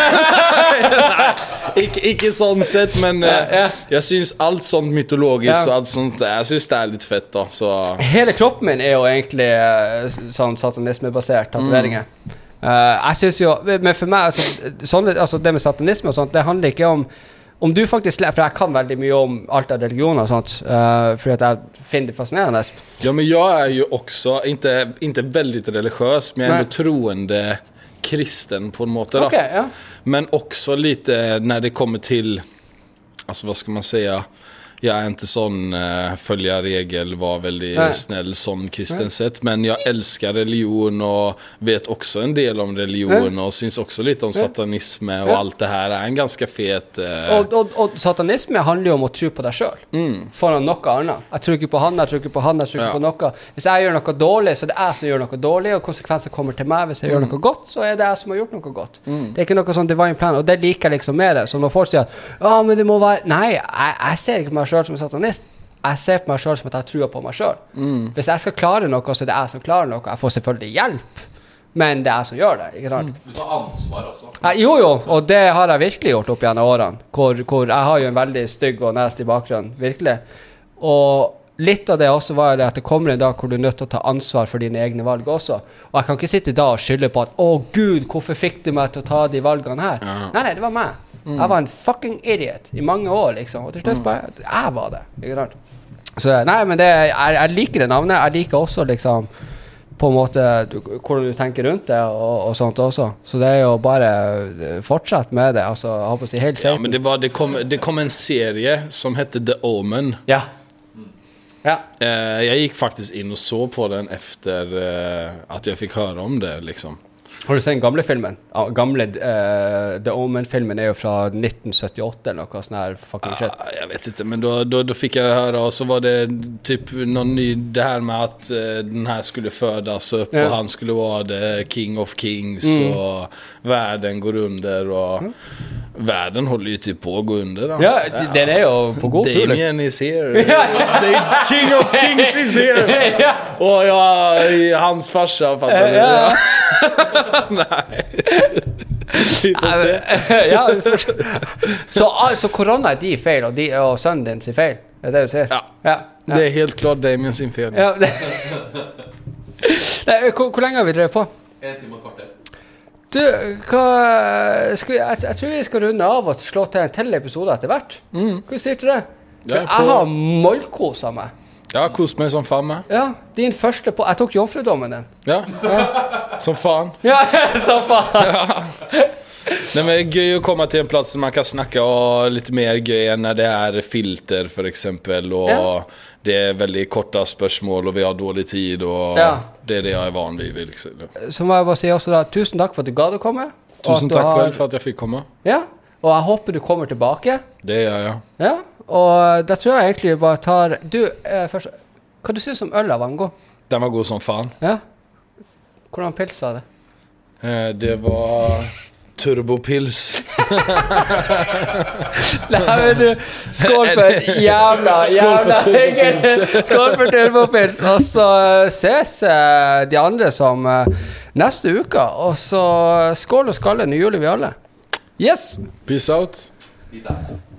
Ikke sånn sett, men jag syns allt sånt mytologiskt och allt sånt där. Jag syns det är lite fett då. Så. Hele kroppen min er jo egentlig sånn satanismebasert tatoveringer. Jeg synes jo, men for meg, altså det med satanisme og sånt, det handler ikke om du faktisk, for jeg kan veldig mye om alt av religioner og sånt, for at jeg finner det fascinerende. Ja, men jag är ju också, inte väldigt religiös, men jag är ändå troende kristen på en måte då. Okay, ja. Men också lite när det kommer till, alltså vad ska man säga, jag är inte sån följa regel, var väldigt snäll sån kristen sätt, men jag älskar religion och vet också en del om religion och syns också lite om satanism och allt det här är en ganska fet Og satanisme handler jo om å tro på deg selv foran noe annet. Jeg tror ikke på han, jeg tror ikke på han, jeg tror ikke på noe. Hvis jeg gjør noe dårlig, så er det jeg som gjør noe dårlig, og konsekvenser kommer til meg. Hvis jeg gjør noe godt, så er det jeg som har gjort noe godt. Det er ikke noe sånn divine plan, og det liker jeg liksom med det. Så når folk sier at men det må være, nei, jeg ser ikke på meg selv som en satanist. Jeg ser på meg selv som at jeg tror på meg selv. Hvis jeg skal klare noe, så er det jeg som klarer noe. Jeg får selvfølgelig hjelp, men det er jeg som gjør det, ikke sant? Du tar ansvar også. Jo, og det har jeg virkelig gjort opp gjennom årene, hvor jeg har jo en veldig stygg og nasty bakgrunn, virkelig. Og litt av det også var det at det kommer en dag hvor du er nødt til å ta ansvar for dine egne valg også. Og jeg kan ikke sitte da og skylde på at Gud, hvorfor fikk du meg til å ta de valgene her? Nei, det var meg. Jeg var en fucking idiot i mange år, liksom. Og til slutt bare, jeg var det, ikke sant? Så nei, men jeg liker det navnet. Jeg liker også liksom på en måte hvordan du tenker rundt det og sånt også. Så det er jo bare fortsatt med det. Altså, jeg håper å si helt sikkert. Ja, men det kom en serie som hette The Omen. Ja. Jag gick faktiskt in och så på den efter att jag fick höra om det liksom. Har du sett den gamle filmen? Gamle The Omen-filmen är ju från 1978 eller något sån här fucking shit. Jag vet inte, men då fick jag höra, och så var det typ någon ny, det här med att den här skulle födas upp och han skulle vara the king of kings och världen går under och världen håller ju typ på att gå under då. Ja, den är ju på god tur. Damien is here. The king of kings is here. Och hans farsa fattar du. Nej. Så korona är din fel och sønnen din sin fel. Det är det du säger. Ja. Det är helt klart Damien sin fel. Ja. Hur länge har vi drevet på? 1 time og kvarter. Du, jeg tror vi skal runde av og slå til en til episode etter hvert. Hva sier du det? Jeg har målkoset meg. Ja, kost mig som fan med. Ja, din første på... Jeg tok jomfrudommen din. Ja, som fan. Ja, som fan. Ja. Nej, men det är göj att komma till en plats där man kan snacka och lite mer göj än när det är filter för exempel och det är väldigt korta spörsmål och vi har dålig tid och det är det jag är van vid liksom. Så må jeg bare si også da, tusen takk for at du gadd å komme. Tusen tack själv för att jag fick komma. Ja, og jeg håper du kommer tilbake. Det gör jag. Ja, og da tror jeg egentlig vi bare tar... Du, først, hva du synes om øl av Vango? Den var god som fan. Ja. Hvordan pils var det? Det var... Turbopils. Nej, men du, skål för ett jävla skål för turbopils. Och så ses de andra som nästa uka. Och så skål och skalle, nu juler vi alla. Yes! Peace out. Peace out.